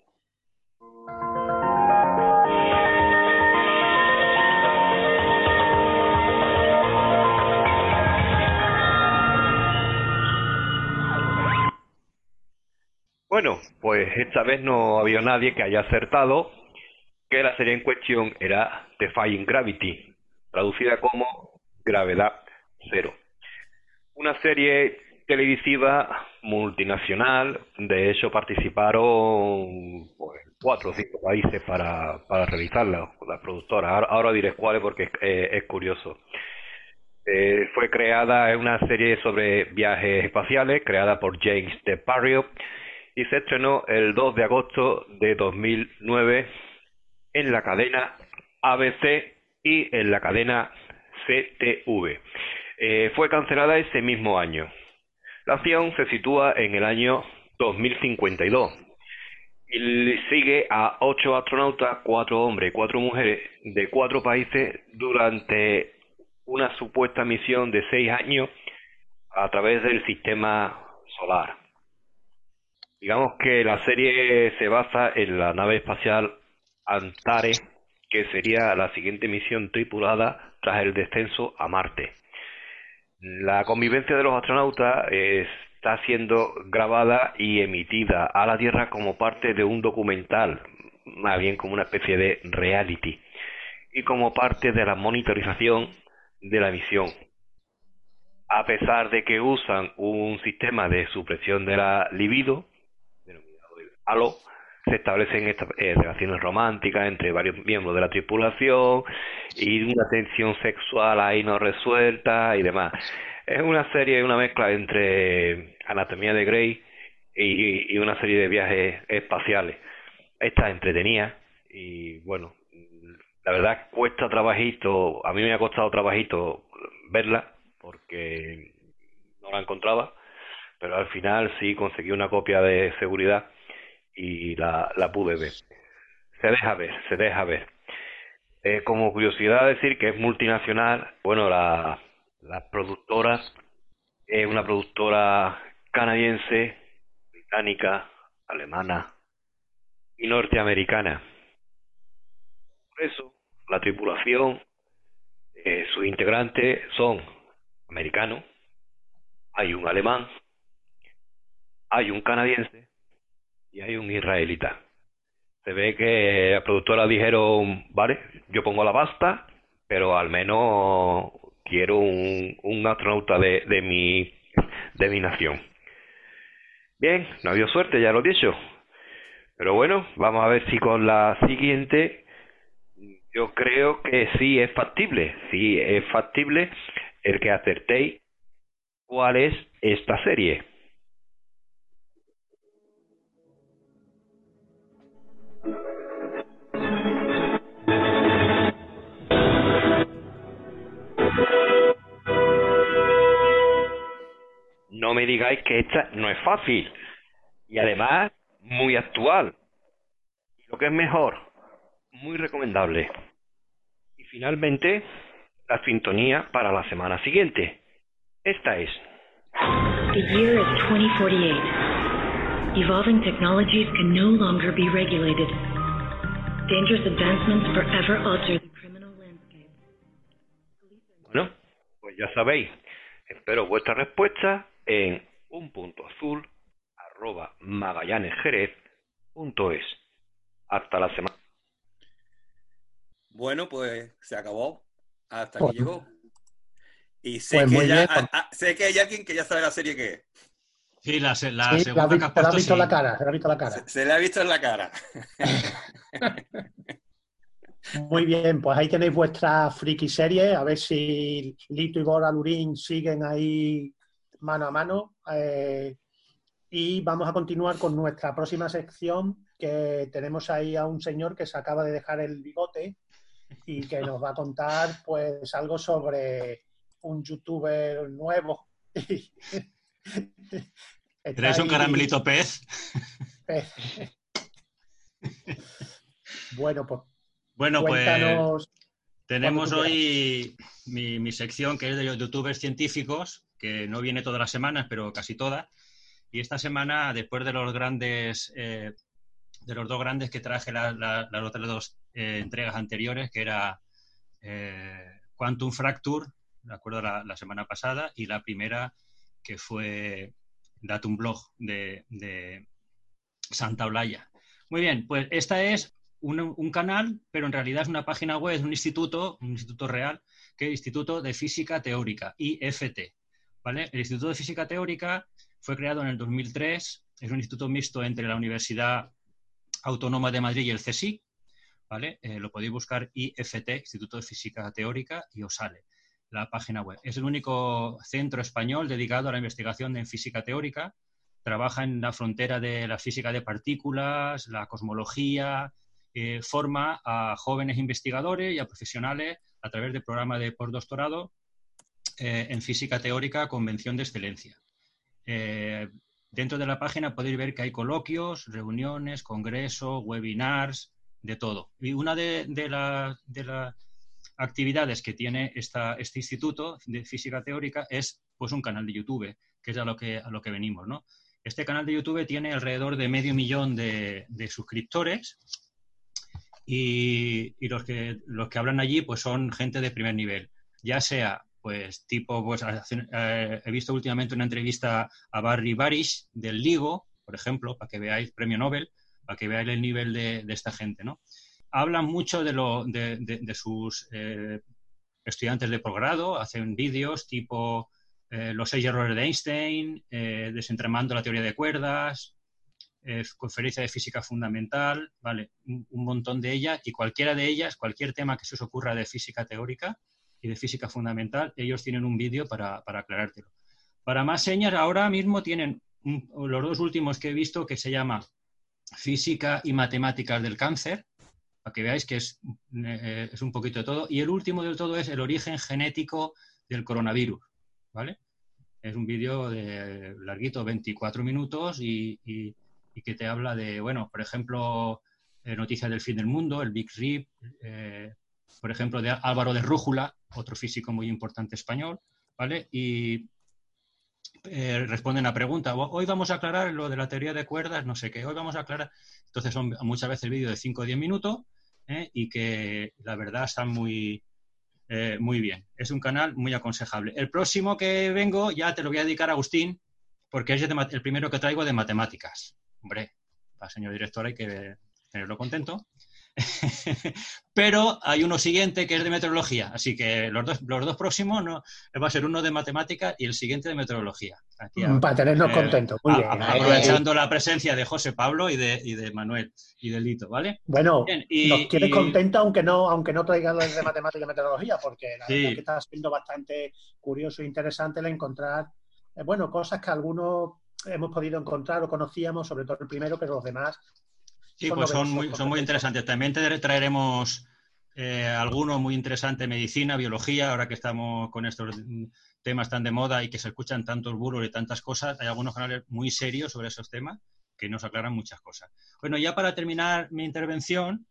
Bueno, pues esta vez no ha habido nadie que haya acertado que la serie en cuestión era Defying Gravity, traducida como Gravedad Cero. Una serie televisiva multinacional, de hecho participaron pues, cuatro o cinco países para, para realizarla, la productora. Ahora, ahora diré cuáles porque es, eh, es curioso. Eh, fue creada, es una serie sobre viajes espaciales, creada por James DePario, y se estrenó el dos de agosto de dos mil nueve en la cadena A B C y en la cadena C T V. Eh, fue cancelada ese mismo año. La acción se sitúa en el año dos mil cincuenta y dos y sigue a ocho astronautas, cuatro hombres y cuatro mujeres de cuatro países durante una supuesta misión de seis años a través del sistema solar. Digamos que la serie se basa en la nave espacial Antares, que sería la siguiente misión tripulada tras el descenso a Marte. La convivencia de los astronautas está siendo grabada y emitida a la Tierra como parte de un documental, más bien como una especie de reality, y como parte de la monitorización de la misión. A pesar de que usan un sistema de supresión de la libido, denominado el halo, se establecen estas eh, relaciones románticas entre varios miembros de la tripulación y una tensión sexual ahí no resuelta y demás. Es una serie, una mezcla entre Anatomía de Grey y, y una serie de viajes espaciales. Está entretenida y bueno, la verdad cuesta trabajito, a mí me ha costado trabajito verla porque no la encontraba, pero al final sí conseguí una copia de seguridad y la, la pude ver. Se deja ver, se deja ver. Eh, como curiosidad decir que es multinacional. Bueno, la, la productora es una productora canadiense, británica, alemana y norteamericana. Por eso, la tripulación, eh, sus integrantes son americanos, hay un alemán, hay un canadiense y hay un israelita. Se ve que la productora dijeron, vale, yo pongo la pasta, pero al menos quiero un, un astronauta de, de mi de mi nación. Bien, no ha habido suerte, ya lo he dicho. Pero bueno, vamos a ver si con la siguiente yo creo que sí es factible. Sí es factible el que acertéis cuál es esta serie. No me digáis que esta no es fácil y además muy actual. Y lo que es mejor, muy recomendable. Y finalmente, la sintonía para la semana siguiente. Esta es.
The year is twenty forty-eight. Evolving technologies can no longer be regulated. Dangerous advancements forever alter the criminal landscape.
Bueno, pues ya sabéis. Espero vuestra respuesta en un punto azul arroba magallanesjerez punto es. Hasta la semana.
Bueno, pues se acabó. Hasta aquí
Pues,
llegó. Y sé,
pues
que
muy
ya,
bien.
a- a- sé que hay alguien que ya sabe la serie que es.
Sí, la, se- la
Sí, la
segunda
ha
que
visto,
has
se la ha
puesto,
visto
sí.
la cara, se la ha visto la cara.
Se, se le ha visto en la cara.
Muy bien, pues ahí tenéis vuestra friki serie, a ver si Lito y Bora Lurín siguen ahí mano a mano. Eh, y vamos a continuar con nuestra próxima sección, que tenemos ahí a un señor que se acaba de dejar el bigote y que nos va a contar pues algo sobre un youtuber nuevo. Está
¿Tenéis un
ahí-
caramelito pez?
Bueno, pues
Bueno, pues
cuéntanos.
tenemos
cuando tú
hoy mi, mi sección, que es de los youtubers científicos, que no viene todas las semanas, pero casi todas. Y esta semana, después de los grandes, eh, de los dos grandes que traje la- la- las otras dos eh, entregas anteriores, que era eh, Quantum Fracture, de acuerdo, la, la semana pasada, y la primera que fue Datum Blog de, de Santa Olaya. Muy bien, pues esta es un, un canal, pero en realidad es una página web, es un instituto, un instituto real, que es el Instituto de Física Teórica, I F T. ¿Vale? El Instituto de Física Teórica fue creado en el dos mil tres, es un instituto mixto entre la Universidad Autónoma de Madrid y el CSIC, ¿vale? Eh, lo podéis buscar I F T, Instituto de Física Teórica, y os sale la página web. Es el único centro español dedicado a la investigación en física teórica. trabaja en la frontera de la física de partículas, la cosmología, eh, forma a jóvenes investigadores y a profesionales a través del programa de postdoctorado eh, en física teórica con mención de excelencia. Eh, dentro de la página podéis ver que hay coloquios, reuniones, congresos, webinars, de todo. Y una de, de las de la actividades que tiene esta, este instituto de física teórica es pues un canal de YouTube, que es a lo que, a lo que venimos, ¿no? Este canal de YouTube tiene alrededor de medio millón de, de suscriptores y, y los, que, los que hablan allí pues son gente de primer nivel, ya sea pues tipo, pues eh, he visto últimamente una entrevista a Barry Barish del LIGO, por ejemplo, para que veáis, premio Nobel, para que veáis el nivel de, de esta gente, ¿no? Hablan mucho de, lo, de, de, de sus eh, estudiantes de posgrado, hacen vídeos tipo eh, los seis errores de Einstein, eh, desentramando la teoría de cuerdas, eh, conferencia de física fundamental, ¿vale? Un, un montón de ellas, y cualquiera de ellas, cualquier tema que se os ocurra de física teórica y de física fundamental, ellos tienen un vídeo para, para aclarártelo. Para más señas, ahora mismo tienen un, los dos últimos que he visto, que se llama Física y Matemáticas del Cáncer, para que veáis que es, eh, es un poquito de todo. Y el último del todo es el origen genético del coronavirus, ¿vale? Es un vídeo de larguito, veinticuatro minutos, y, y, y que te habla de, bueno, por ejemplo, eh, noticias del fin del mundo, el Big Rip, eh, por ejemplo, de Álvaro de Rújula, otro físico muy importante español, ¿vale? Y eh, responden a preguntas. Hoy vamos a aclarar lo de la teoría de cuerdas, no sé qué, hoy vamos a aclarar. Entonces son muchas veces vídeos de cinco o diez minutos, ¿eh? Y que la verdad están muy, eh, muy bien. Es un canal muy aconsejable. El próximo que vengo ya te lo voy a dedicar a Agustín, porque es de, el primero que traigo de matemáticas. Hombre, para señor director hay que tenerlo contento. Pero hay uno siguiente que es de meteorología, así que los dos, los dos próximos no, va a ser uno de matemáticas y el siguiente de meteorología. Aquí a,
para tenernos
eh,
contentos. Muy
a,
bien.
A, aprovechando la presencia de José Pablo y de, y de Manuel y de Lito, ¿vale?
Bueno,
bien, y,
nos tienes
y...
contentos aunque no, aunque no traigas los de matemática y meteorología, porque la
sí.
verdad es que está siendo bastante curioso e interesante el encontrar, eh, bueno, cosas que algunos hemos podido encontrar o conocíamos, sobre todo el primero, pero los demás.
Sí, son pues son muy, son muy interesantes. También te traeremos eh, algunos muy interesantes, medicina, biología, ahora que estamos con estos temas tan de moda y que se escuchan tantos burros y tantas cosas, hay algunos canales muy serios sobre esos temas que nos aclaran muchas cosas. Bueno, ya para terminar mi intervención,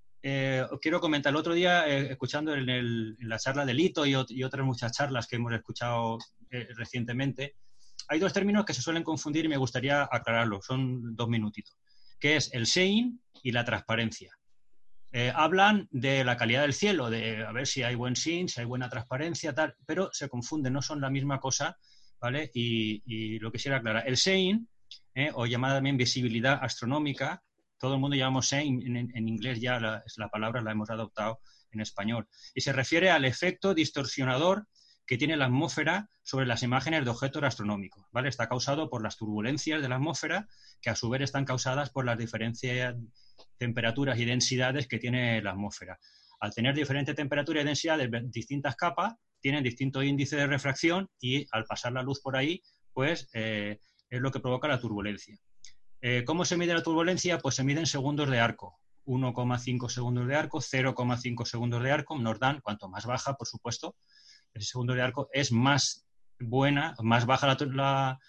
eh, quiero comentar, el otro día, eh, escuchando en, el, en la charla de Lito y, y otras muchas charlas que hemos escuchado eh, recientemente, hay dos términos que se suelen confundir y me gustaría aclararlos, son dos minutitos, que es el seeing y la transparencia. Eh, hablan de la calidad del cielo, de a ver si hay buen seeing, si hay buena transparencia, tal, pero se confunden, no son la misma cosa, ¿vale? Y, y lo quisiera aclarar. El seeing, eh, o llamada también visibilidad astronómica, todo el mundo llamamos seeing, en, en inglés ya la, la palabra la hemos adoptado en español, y se refiere al efecto distorsionador que tiene la atmósfera sobre las imágenes de objetos astronómicos, ¿vale? Está causado por las turbulencias de la atmósfera, que a su vez están causadas por las diferentes temperaturas y densidades que tiene la atmósfera. Al tener diferentes temperaturas y densidades de distintas capas, tienen distintos índices de refracción y al pasar la luz por ahí, pues eh, es lo que provoca la turbulencia. Eh, ¿Cómo se mide la turbulencia? Pues se mide en segundos de arco. uno coma cinco segundos de arco, cero coma cinco segundos de arco, nos dan, cuanto más baja, por supuesto, el segundo de arco es más buena, más baja la, la,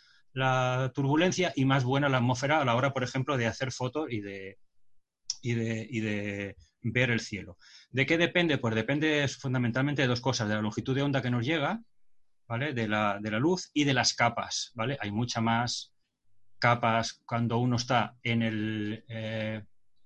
la turbulencia y más buena la atmósfera a la hora, por ejemplo, de hacer fotos y de, y de, y de ver el cielo. ¿De qué depende? Pues depende fundamentalmente de dos cosas, de la longitud de onda que nos llega, ¿vale? De la, de la luz y de las capas, ¿vale? Hay mucha más capas cuando uno está en el, eh,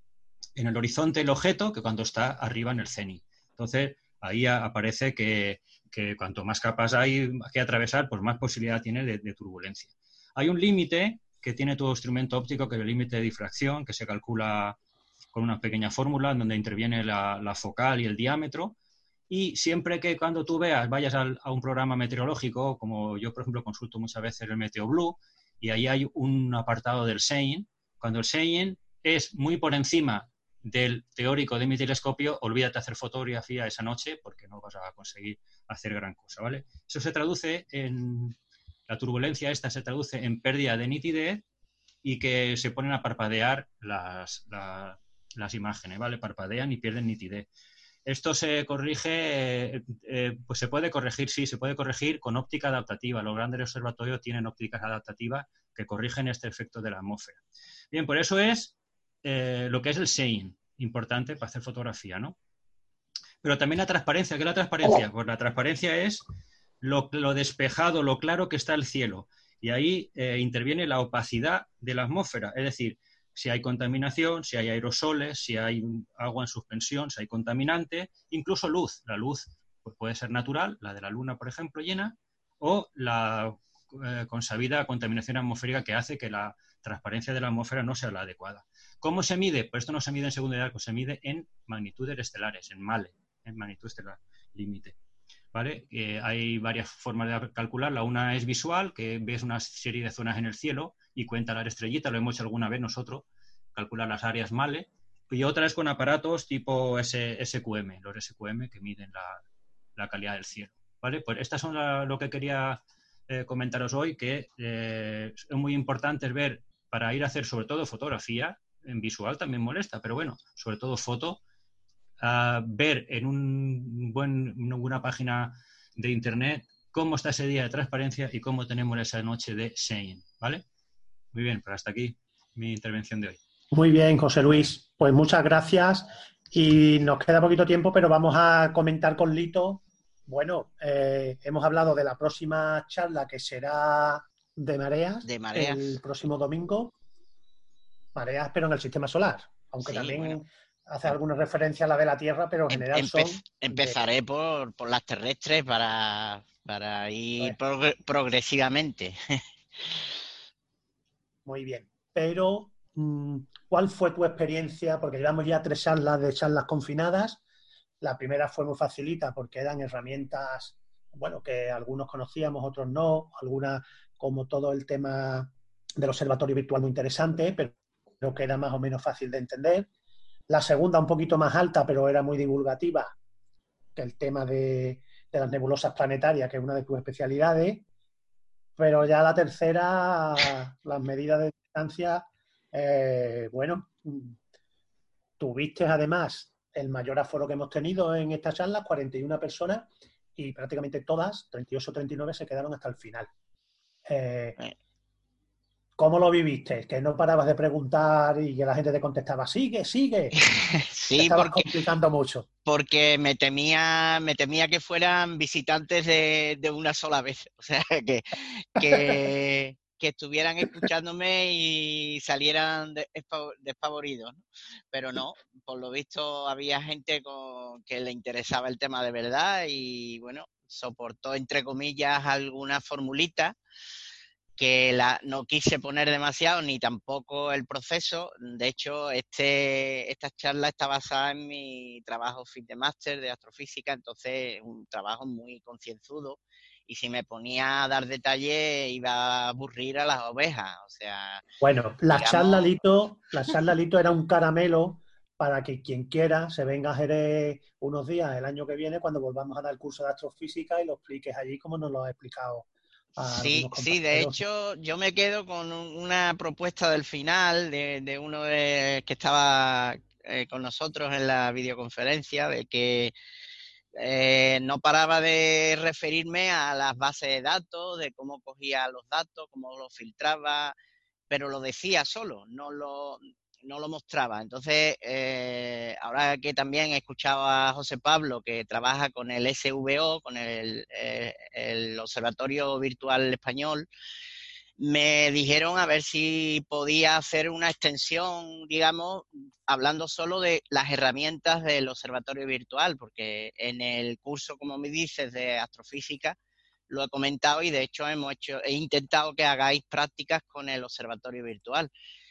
en el horizonte del objeto que cuando está arriba en el cenit. Entonces, ahí aparece que que cuanto más capas hay que atravesar, pues más posibilidad tiene de, de turbulencia. Hay un límite que tiene todo instrumento óptico, que es el límite de difracción, que se calcula con una pequeña fórmula en donde interviene la, la focal y el diámetro, y siempre que cuando tú veas, vayas al, a un programa meteorológico, como yo, por ejemplo, consulto muchas veces el MeteoBlue, y ahí hay un apartado del seeing, cuando el seeing es muy por encima del teórico de mi telescopio, olvídate hacer fotografía esa noche porque no vas a conseguir hacer gran cosa, ¿vale? Eso se traduce en, La turbulencia esta se traduce en pérdida de nitidez y que se ponen a parpadear las, la, las imágenes, ¿vale? Parpadean y pierden nitidez. Esto se corrige, eh, eh, pues se puede corregir, sí, se puede corregir con óptica adaptativa. Los grandes observatorios tienen ópticas adaptativas que corrigen este efecto de la atmósfera. Bien, por eso es eh, lo que es el shading, importante para hacer fotografía, ¿no? Pero también la transparencia. ¿Qué es la transparencia? Pues la transparencia es lo, lo despejado, lo claro que está el cielo. Y ahí eh, interviene la opacidad de la atmósfera, es decir, si hay contaminación, si hay aerosoles, si hay agua en suspensión, si hay contaminante, incluso luz. La luz pues puede ser natural, la de la luna, por ejemplo, llena, o la eh, consabida contaminación atmosférica que hace que la transparencia de la atmósfera no sea la adecuada. ¿Cómo se mide? Pues esto no se mide en segundo de arco, se mide en magnitudes estelares, en MALE, en magnitud estelar límite. ¿Vale? Eh, hay varias formas de calcularla. Una es visual, que ves una serie de zonas en el cielo y cuenta las estrellitas, lo hemos hecho alguna vez nosotros, calcular las áreas MALE. Y otra es con aparatos tipo S Q M, los S Q M que miden la, la calidad del cielo. ¿Vale? Pues estas son la, lo que quería eh, comentaros hoy, que eh, es muy importante ver para ir a hacer sobre todo fotografía, en visual también molesta, pero bueno, sobre todo foto, a ver en un buen, una buena página de internet cómo está ese día de transparencia y cómo tenemos esa noche de shading, ¿vale? Muy bien, pues hasta aquí mi intervención de hoy.
Muy bien, José Luis. Pues muchas gracias y nos queda poquito tiempo, pero vamos a comentar con Lito. Bueno, eh, hemos hablado de la próxima charla que será de mareas,
de mareas.
el próximo domingo. Mareas, pero en el sistema solar, aunque
Sí,
también...
bueno.
hace alguna referencia a la de la Tierra, pero en general
Empe
son...
Empezaré de... por, por las terrestres para, para ir prog progresivamente.
Muy bien. Pero, ¿cuál fue tu experiencia? Porque llevamos ya tres charlas de charlas confinadas. La primera fue muy facilita porque eran herramientas, bueno, que algunos conocíamos, otros no. Algunas, como todo el tema del observatorio virtual, muy interesante, pero creo que era más o menos fácil de entender. La segunda un poquito más alta, pero era muy divulgativa, que el tema de, de las nebulosas planetarias, que es una de tus especialidades. Pero ya la tercera, las medidas de distancia, eh, bueno, tuviste además el mayor aforo que hemos tenido en esta charla, cuarenta y una personas, y prácticamente todas, treinta y ocho o treinta y nueve, se quedaron hasta el final. Eh, ¿Cómo lo viviste? Que no parabas de preguntar y que la gente te contestaba, sigue, sigue.
Sí,
te estabas
porque,
complicando mucho.
Porque me temía, me temía que fueran visitantes de, de una sola vez. O sea, que, que, que estuvieran escuchándome y salieran despavoridos, ¿no? Pero no, por lo visto había gente con, que le interesaba el tema de verdad y, bueno, soportó, entre comillas, algunas formulitas que la, no quise poner demasiado, ni tampoco el proceso. De hecho, este, esta charla está basada en mi trabajo Fit de Máster de astrofísica, entonces un trabajo muy concienzudo, y si me ponía a dar detalles iba a aburrir a las ovejas. O sea,
bueno, la
digamos...
charla Lito, la charla Lito era un caramelo para que quien quiera se venga a Jerez unos días el año que viene cuando volvamos a dar el curso de astrofísica y lo expliques allí como nos lo has explicado.
Sí, sí, de hecho yo me quedo con una propuesta del final de, de uno de, que estaba eh, con nosotros en la videoconferencia, de que eh, no paraba de referirme a las bases de datos, de cómo cogía los datos, cómo los filtraba, pero lo decía solo, no lo, no lo mostraba. Entonces, eh, ahora que también he escuchado a José Pablo, que trabaja con el S V O, con el, eh, el Observatorio Virtual Español, me dijeron a ver si podía hacer una extensión, digamos, hablando solo de las herramientas del observatorio virtual, porque en el curso, como me dices, de astrofísica, lo he comentado y de hecho hemos hecho, he intentado que hagáis prácticas con el observatorio virtual.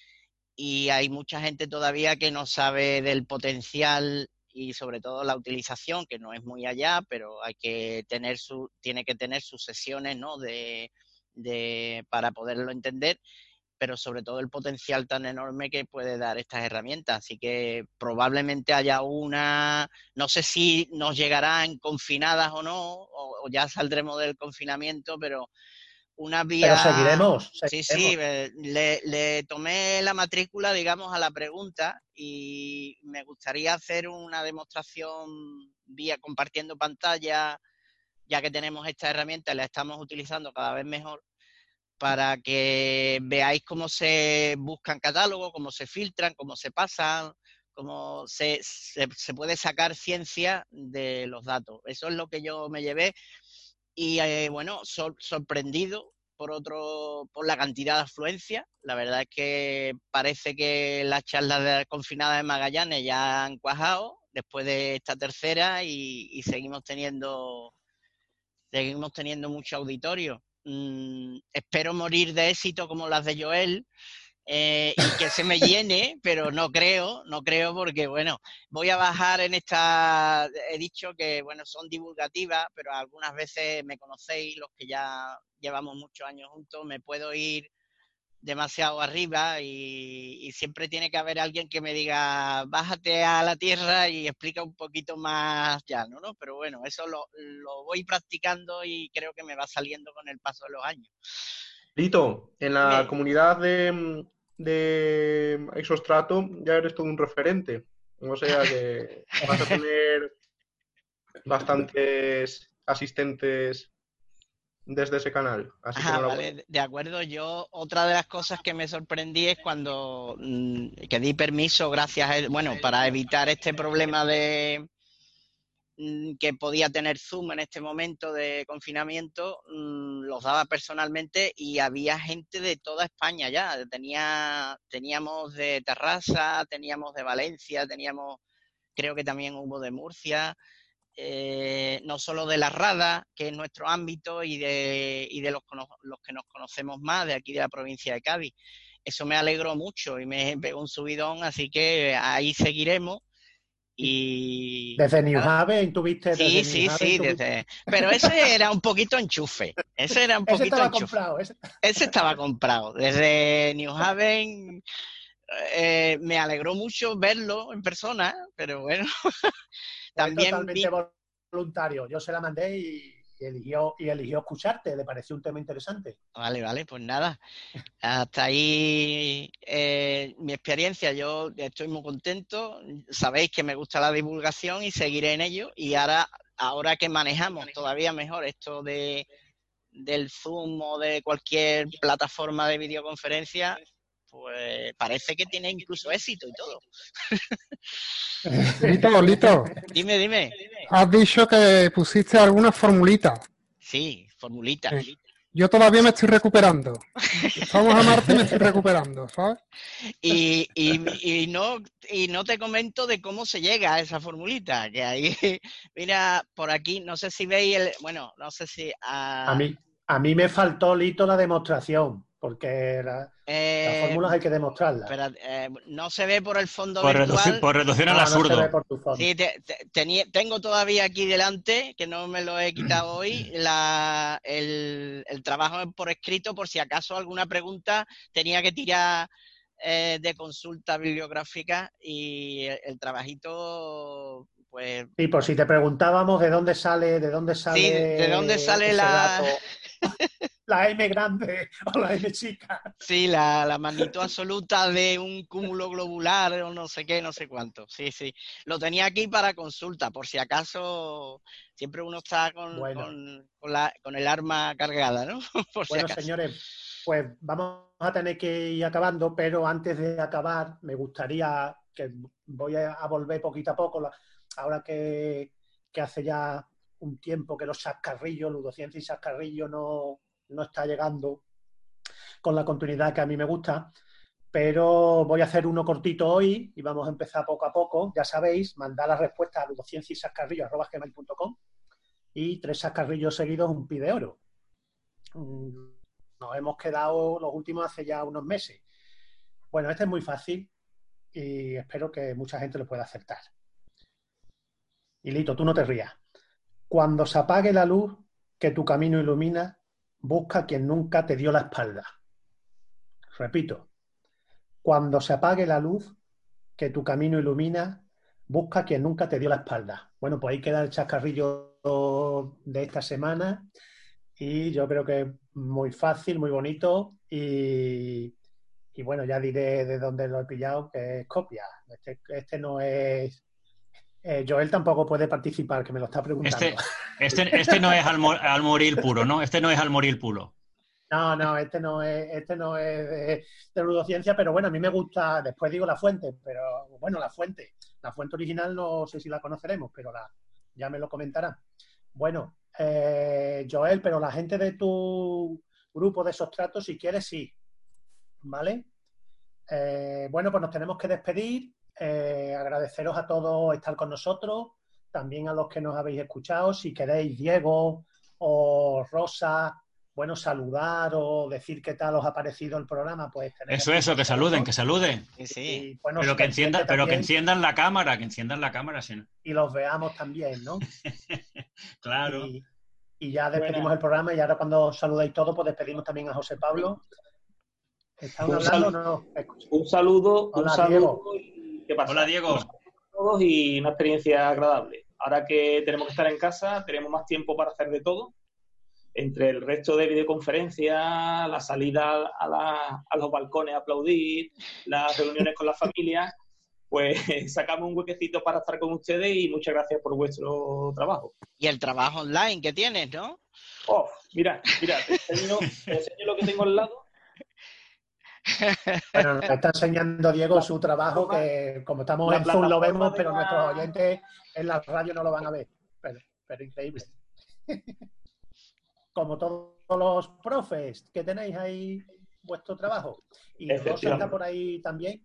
Y hay mucha gente todavía que no sabe del potencial y sobre todo la utilización, que no es muy allá, pero hay que tener su, tiene que tener sus sesiones, ¿no? de, de, para poderlo entender, pero sobre todo el potencial tan enorme que puede dar estas herramientas. Así que probablemente haya una, no sé si nos llegarán confinadas o no, o, o ya saldremos del confinamiento, pero una vía...
Pero seguiremos.
Sí,
seguiremos.
sí, le, le tomé la matrícula, digamos, a la pregunta y me gustaría hacer una demostración vía compartiendo pantalla, ya que tenemos esta herramienta, la estamos utilizando cada vez mejor, para que veáis cómo se buscan catálogos, cómo se filtran, cómo se pasan, cómo se, se, se puede sacar ciencia de los datos. Eso es lo que yo me llevé y, eh, bueno, sor, sorprendido por otro por la cantidad de afluencia. La verdad es que parece que las charlas de confinadas de Magallanes ya han cuajado después de esta tercera y, y seguimos teniendo seguimos teniendo mucho auditorio. Mm, espero morir de éxito como las de Joel eh, y que se me llene, pero no creo, no creo porque, bueno, voy a bajar en esta, he dicho que, bueno, son divulgativas, pero algunas veces me conocéis, los que ya llevamos muchos años juntos, me puedo ir demasiado arriba y, y siempre tiene que haber alguien que me diga bájate a la tierra y explica un poquito más llano, ¿no? Pero bueno, eso lo, lo voy practicando y creo que me va saliendo con el paso de los años.
Lito, en la
Dime.
comunidad de, de Exostrato ya eres todo un referente. O sea que vas a tener bastantes asistentes desde ese canal. Así
Ah,
que
vale, de acuerdo. Yo, otra de las cosas que me sorprendí es cuando mmm, que di permiso, gracias a, bueno, para evitar este problema de mmm, que podía tener Zoom en este momento de confinamiento, mmm, los daba personalmente y había gente de toda España ya. Tenía, teníamos de Terrassa, teníamos de Valencia, teníamos, creo que también hubo de Murcia. Eh, no solo de la Rada, que es nuestro ámbito, y de, y de los, los que nos conocemos más, de aquí de la provincia de Cádiz. Eso me alegró mucho y me pegó un subidón, así que ahí seguiremos. Y
desde New Haven tuviste
sí,
desde
sí,
New Haven,
sí,
tuviste...
desde... pero ese era un poquito enchufe. Ese era un
ese
poquito
estaba
enchufe.
comprado. Ese...
ese estaba comprado. Desde New Haven eh, me alegró mucho verlo en persona, pero bueno.
Fue
También
totalmente
vi...
voluntario. Yo se la mandé y, y, eligió, y eligió escucharte. Le pareció un tema interesante.
Vale, vale, pues nada. Hasta ahí eh, mi experiencia. Yo estoy muy contento. Sabéis que me gusta la divulgación y seguiré en ello. Y ahora, ahora que manejamos todavía mejor esto de del Zoom o de cualquier plataforma de videoconferencia, pues parece que tiene incluso éxito y todo.
Lito, Lito.
Dime, dime.
Has dicho que pusiste algunas formulitas.
Sí, formulitas.
Sí. Yo todavía me estoy recuperando. Estamos a Marte y me estoy recuperando, ¿sabes?
Y, y, y, no, y no te comento de cómo se llega a esa formulita, que ahí, mira, por aquí, no sé si veis el, bueno, no sé si...
A, a, mí, a mí me faltó, Lito, la demostración, porque la, eh, las fórmulas hay que demostrarlas.
Pero, eh, no se ve por el fondo
por
virtual.
Reducir, por reducción al no, absurdo.
No se ve por tu fondo.
Sí, te, te, tenía, tengo todavía aquí delante, que no me lo he quitado hoy, la, el, el trabajo por escrito, por si acaso alguna pregunta tenía que tirar eh, de consulta bibliográfica y el, el trabajito, pues...
Sí, por si te preguntábamos de dónde sale, de dónde sale...
Sí, de dónde sale la...
la M grande o la M chica.
Sí, la, la magnitud absoluta de un cúmulo globular o no sé qué, no sé cuánto. Sí, sí. Lo tenía aquí para consulta, por si acaso siempre uno está con, bueno. con, con, la, con el arma cargada, ¿no? Por
bueno,
si acaso.
Señores, pues vamos a tener que ir acabando, pero antes de acabar me gustaría, que voy a, a volver poquito a poco, ahora que, que hace ya un tiempo que los chascarrillos, Ludociencia y chascarrillo no... no está llegando con la continuidad que a mí me gusta, pero voy a hacer uno cortito hoy y vamos a empezar poco a poco. Ya sabéis, mandad la respuesta a ludociencia y chascarrillo arroba gmail punto com y tres chascarrillos seguidos, un pi de oro. Nos hemos quedado los últimos hace ya unos meses. Bueno, este es muy fácil y espero que mucha gente lo pueda acertar. Y Lito, tú no te rías. Cuando se apague la luz que tu camino ilumina, busca a quien nunca te dio la espalda. Repito, cuando se apague la luz que tu camino ilumina, busca a quien nunca te dio la espalda. Bueno, pues ahí queda el chascarrillo de esta semana y yo creo que es muy fácil, muy bonito y, y bueno, ya diré de dónde lo he pillado, que es copia. Este, este no es... Eh, Joel tampoco puede participar, que me lo está preguntando.
Este, este, este no es almo, almoril puro, ¿no? Este no es almoril puro.
No, no, este no es, este no es de, de pseudociencia, pero bueno, a mí me gusta, después digo la fuente, pero bueno, la fuente. La fuente original no sé si la conoceremos, pero la, ya me lo comentarán. Bueno, eh, Joel, pero la gente de tu grupo de Sostrato, si quieres, sí. ¿Vale? Eh, bueno, pues nos tenemos que despedir. Eh, agradeceros a todos estar con nosotros, también a los que nos habéis escuchado. Si queréis, Diego o Rosa, bueno, saludar o decir qué tal os ha parecido el programa, pues...
Eso, eso, que saluden, que saluden.
Sí, sí.
Y, bueno,
pero,
si
que enciendan, pero que
también,
enciendan la cámara, que enciendan la cámara. ¿Sí?
Y los veamos también, ¿no?
Claro.
Y, y ya despedimos
Buena.
el programa y ahora cuando saludéis todos, pues despedimos también a José Pablo. ¿Están
Un
hablando o
sal-
no? Escucha.
Un saludo,
Hola,
un saludo.
Diego.
y- ¿Qué pasa?
Hola, Diego.
Un saludo a todos y una experiencia agradable. Ahora que tenemos que estar en casa, tenemos más tiempo para hacer de todo. Entre el resto de videoconferencias, la salida a, la- a los balcones a aplaudir, las reuniones con las familias, pues sacamos un huequecito para estar con ustedes y muchas gracias por vuestro trabajo.
Y el trabajo online que tienes, ¿no?
Oh, mira, mira, te enseño, te enseño lo que tengo al lado.
Bueno, nos está enseñando Diego su trabajo, que como estamos
La
en Zoom lo
plataforma
vemos,
de
pero
la-
nuestros oyentes en la radio no lo van a ver. Pero, pero increíble. Como todos los profes que tenéis ahí vuestro trabajo. Y Rosa
Efectivamente.
está por ahí también,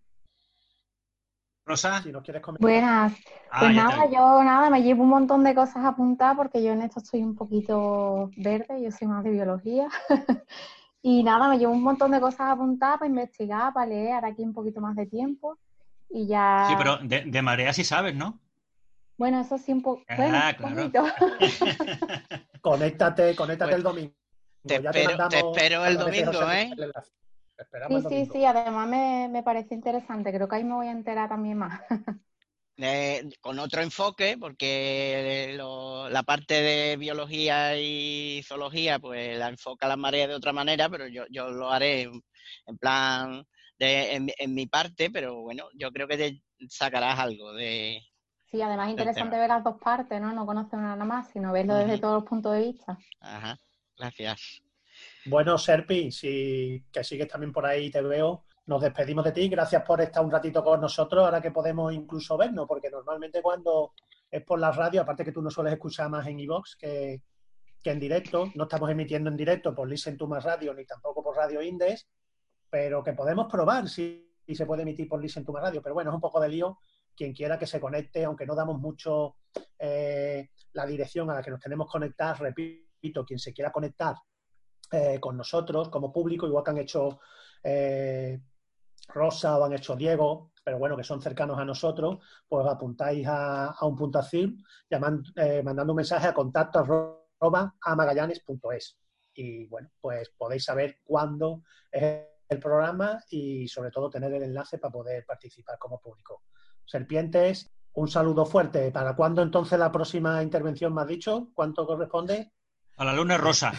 Rosa.
si nos quieres comentar.
Buenas.
Ah,
Pues
ya
nada,
te-
yo nada, me llevo un montón de cosas apuntadas porque yo en esto estoy un poquito verde, yo soy más de biología. Y nada, me llevo un montón de cosas apuntadas para investigar, para leer, ahora aquí un poquito más de tiempo. Y ya...
Sí, pero de, de marea sí sabes, ¿no?
Bueno, eso sí un poco...
Ah,
Bueno, un
claro.
poquito.
Conéctate, conéctate
Pues,
el domingo.
Te
Ya
espero,
mandamos
te espero el
a través de
domingo,
José
¿eh?
el enlace. Te esperamos
Sí,
el
sí,
domingo.
sí, además me, me parece interesante. Creo que ahí me voy a enterar también más.
Eh, con otro enfoque, porque lo- la parte de biología y zoología, pues la enfoca la marea de otra manera, pero yo, yo lo haré en, en plan, de, en, en mi parte, pero bueno, yo creo que te sacarás algo de...
Sí, además es
del
interesante
tema.
ver las dos partes, ¿no? No conocer una nada más, sino verlo desde
Ujú.
todos los puntos de vista.
Ajá, gracias.
Bueno, Serpi, si que sigues también por ahí, te veo. Nos despedimos de ti. Gracias por estar un ratito con nosotros, ahora que podemos incluso vernos, porque normalmente cuando es por la radio, aparte que tú no sueles escuchar más en iVoox que, que en directo, no estamos emitiendo en directo por Listen to Más Radio ni tampoco por Radio Indes, pero que podemos probar si, si se puede emitir por Listen to Más Radio. Pero bueno, es un poco de lío. Quien quiera que se conecte, aunque no damos mucho eh, la dirección a la que nos tenemos que conectar, repito, quien se quiera conectar eh, con nosotros como público, igual que han hecho eh, Rosa o han hecho Diego, pero bueno, que son cercanos a nosotros, pues apuntáis a, a un punto azul, llaman, eh, mandando un mensaje a contacto arroba a magallanes punto es. Y bueno, pues podéis saber cuándo es el programa y sobre todo tener el enlace para poder participar como público. Serpientes, un saludo fuerte. ¿Para cuándo entonces la próxima intervención me has dicho? ¿Cuánto corresponde?
A la luna rosa.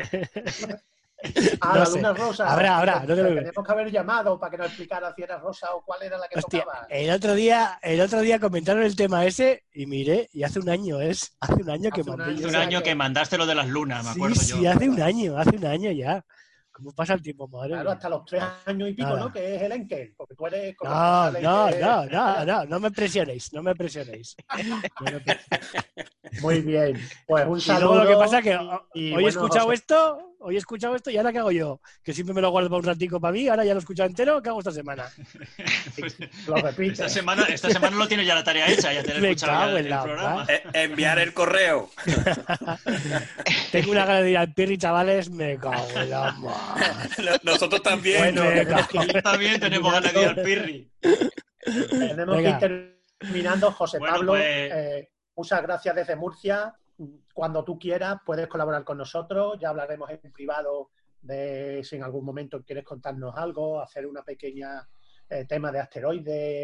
Ah,
No
la
sé.
luna rosa.
Habrá, habrá, no te
Te
lo-
Tenemos que haber llamado para que nos explicara si era rosa o cuál era la que
Hostia,
tocaba.
el otro día, el otro día comentaron el tema ese y miré, y hace un año es, hace un año que
Hace un
mandé
año,
yo
Hace un
esa-
año que mandaste lo de las lunas, me
Sí,
acuerdo
sí,
yo.
hace un año, hace un año ya. ¿Cómo pasa el tiempo, madre
Claro,
mía?
hasta los tres años y pico,
Nada.
¿no? Que es el Enkel, porque tú eres
No,
corresponsal
no,
de-
no, no, no, no me presionéis, no me presionéis. No me presionéis.
Muy bien. Pues un
Y
saludo.
luego lo que pasa es que o-
y,
hoy
bueno,
he escuchado
José,
esto, hoy he escuchado esto y ahora ¿qué hago yo? Que siempre me lo guardo para un ratico para mí, ahora ya lo he escuchado entero, ¿qué hago esta semana?
lo repites.
Esta semana, esta semana no tienes ya la tarea hecha, ya te he
Me
escuchado
cago
ya
en
el
la
programa.
Eh, enviar el correo.
Tengo una gana de ir al Pirri, chavales, me cago en la madre.
Nosotros también.
Bueno,
Me
tenemos que ir
También tenemos ganas de ir al Pirri.
Tenemos
Venga.
que ir terminando. José
Bueno,
Pablo,
pues-
eh, muchas gracias desde Murcia. Cuando tú quieras, puedes colaborar con nosotros. Ya hablaremos en privado de si en algún momento quieres contarnos algo, hacer una pequeña eh, tema de asteroides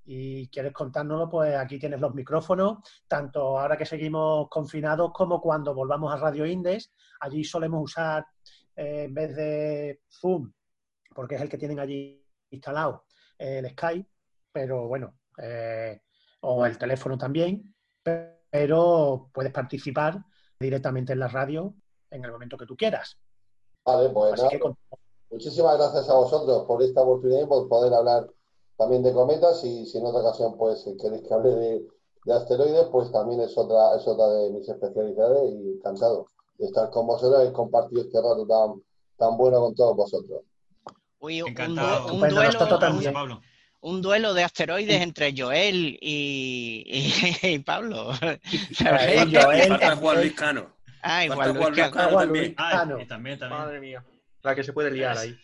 y quieres contárnoslo, pues aquí tienes los micrófonos, tanto ahora que seguimos confinados como cuando volvamos a Radio Indes. Allí solemos usar, eh, en vez de Zoom, porque es el que tienen allí instalado, eh, el Skype, pero bueno, eh, o el teléfono también, pero puedes participar directamente en la radio en el momento que tú quieras.
Vale, pues
Así
nada,
que con-
muchísimas gracias a vosotros por esta oportunidad y por poder hablar también de cometas, y si en otra ocasión pues si queréis que hable de, de asteroides, pues también es otra, es otra de mis especialidades, y encantado de estar con vosotros y compartir este rato tan, tan bueno con todos vosotros.
Uy, un,
Encantado.
due- un
Estupendo,
duelo,
nosotros
Muchas
también.
gracias, Pablo.
un duelo de asteroides entre Joel y, y, y Pablo.
Ahí, Joel,
Falta Juan Luis Cano.
Ah,
Falta
igual
Juan
Luis
Luis
Cano.
Cano
Juan
también.
Luis
Ah,
Cano.
y también, también.
Madre mía, la que se puede liar ahí.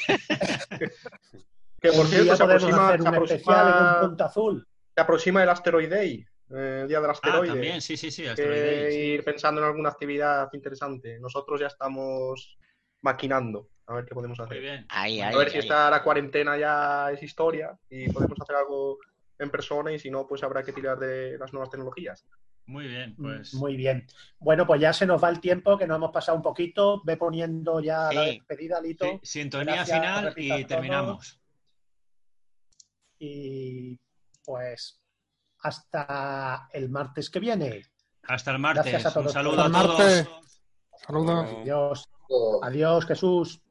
Que
Que por
un
cierto,
día
se
podemos
aproxima,
hacer
se
un especial en un
aproxima,
punto azul.
se aproxima el Asteroid Day, eh, el día del
Ah,
asteroide.
también, sí, sí, sí,
Hay
Asteroid Day,
que
sí.
ir pensando en alguna actividad interesante. Nosotros ya estamos maquinando a ver qué podemos
Muy
hacer.
bien.
Ahí,
A
ahí,
ver si
ahí.
esta la cuarentena ya es historia y podemos hacer algo en persona, y si no, pues habrá que tirar de las nuevas tecnologías.
Muy bien, pues.
Muy bien. Bueno, pues ya se nos va el tiempo, que nos hemos pasado un poquito. Ve poniendo ya la
Sí.
despedida, Lito.
Sí, sintonía
Gracias,
final
repita
y
tono.
terminamos.
Y pues hasta el martes que viene.
Hasta el martes.
Gracias a todos.
Un saludo
Hasta
a
el
todos.
martes. Saludos.
Adiós.
Todo.
Adiós, Jesús.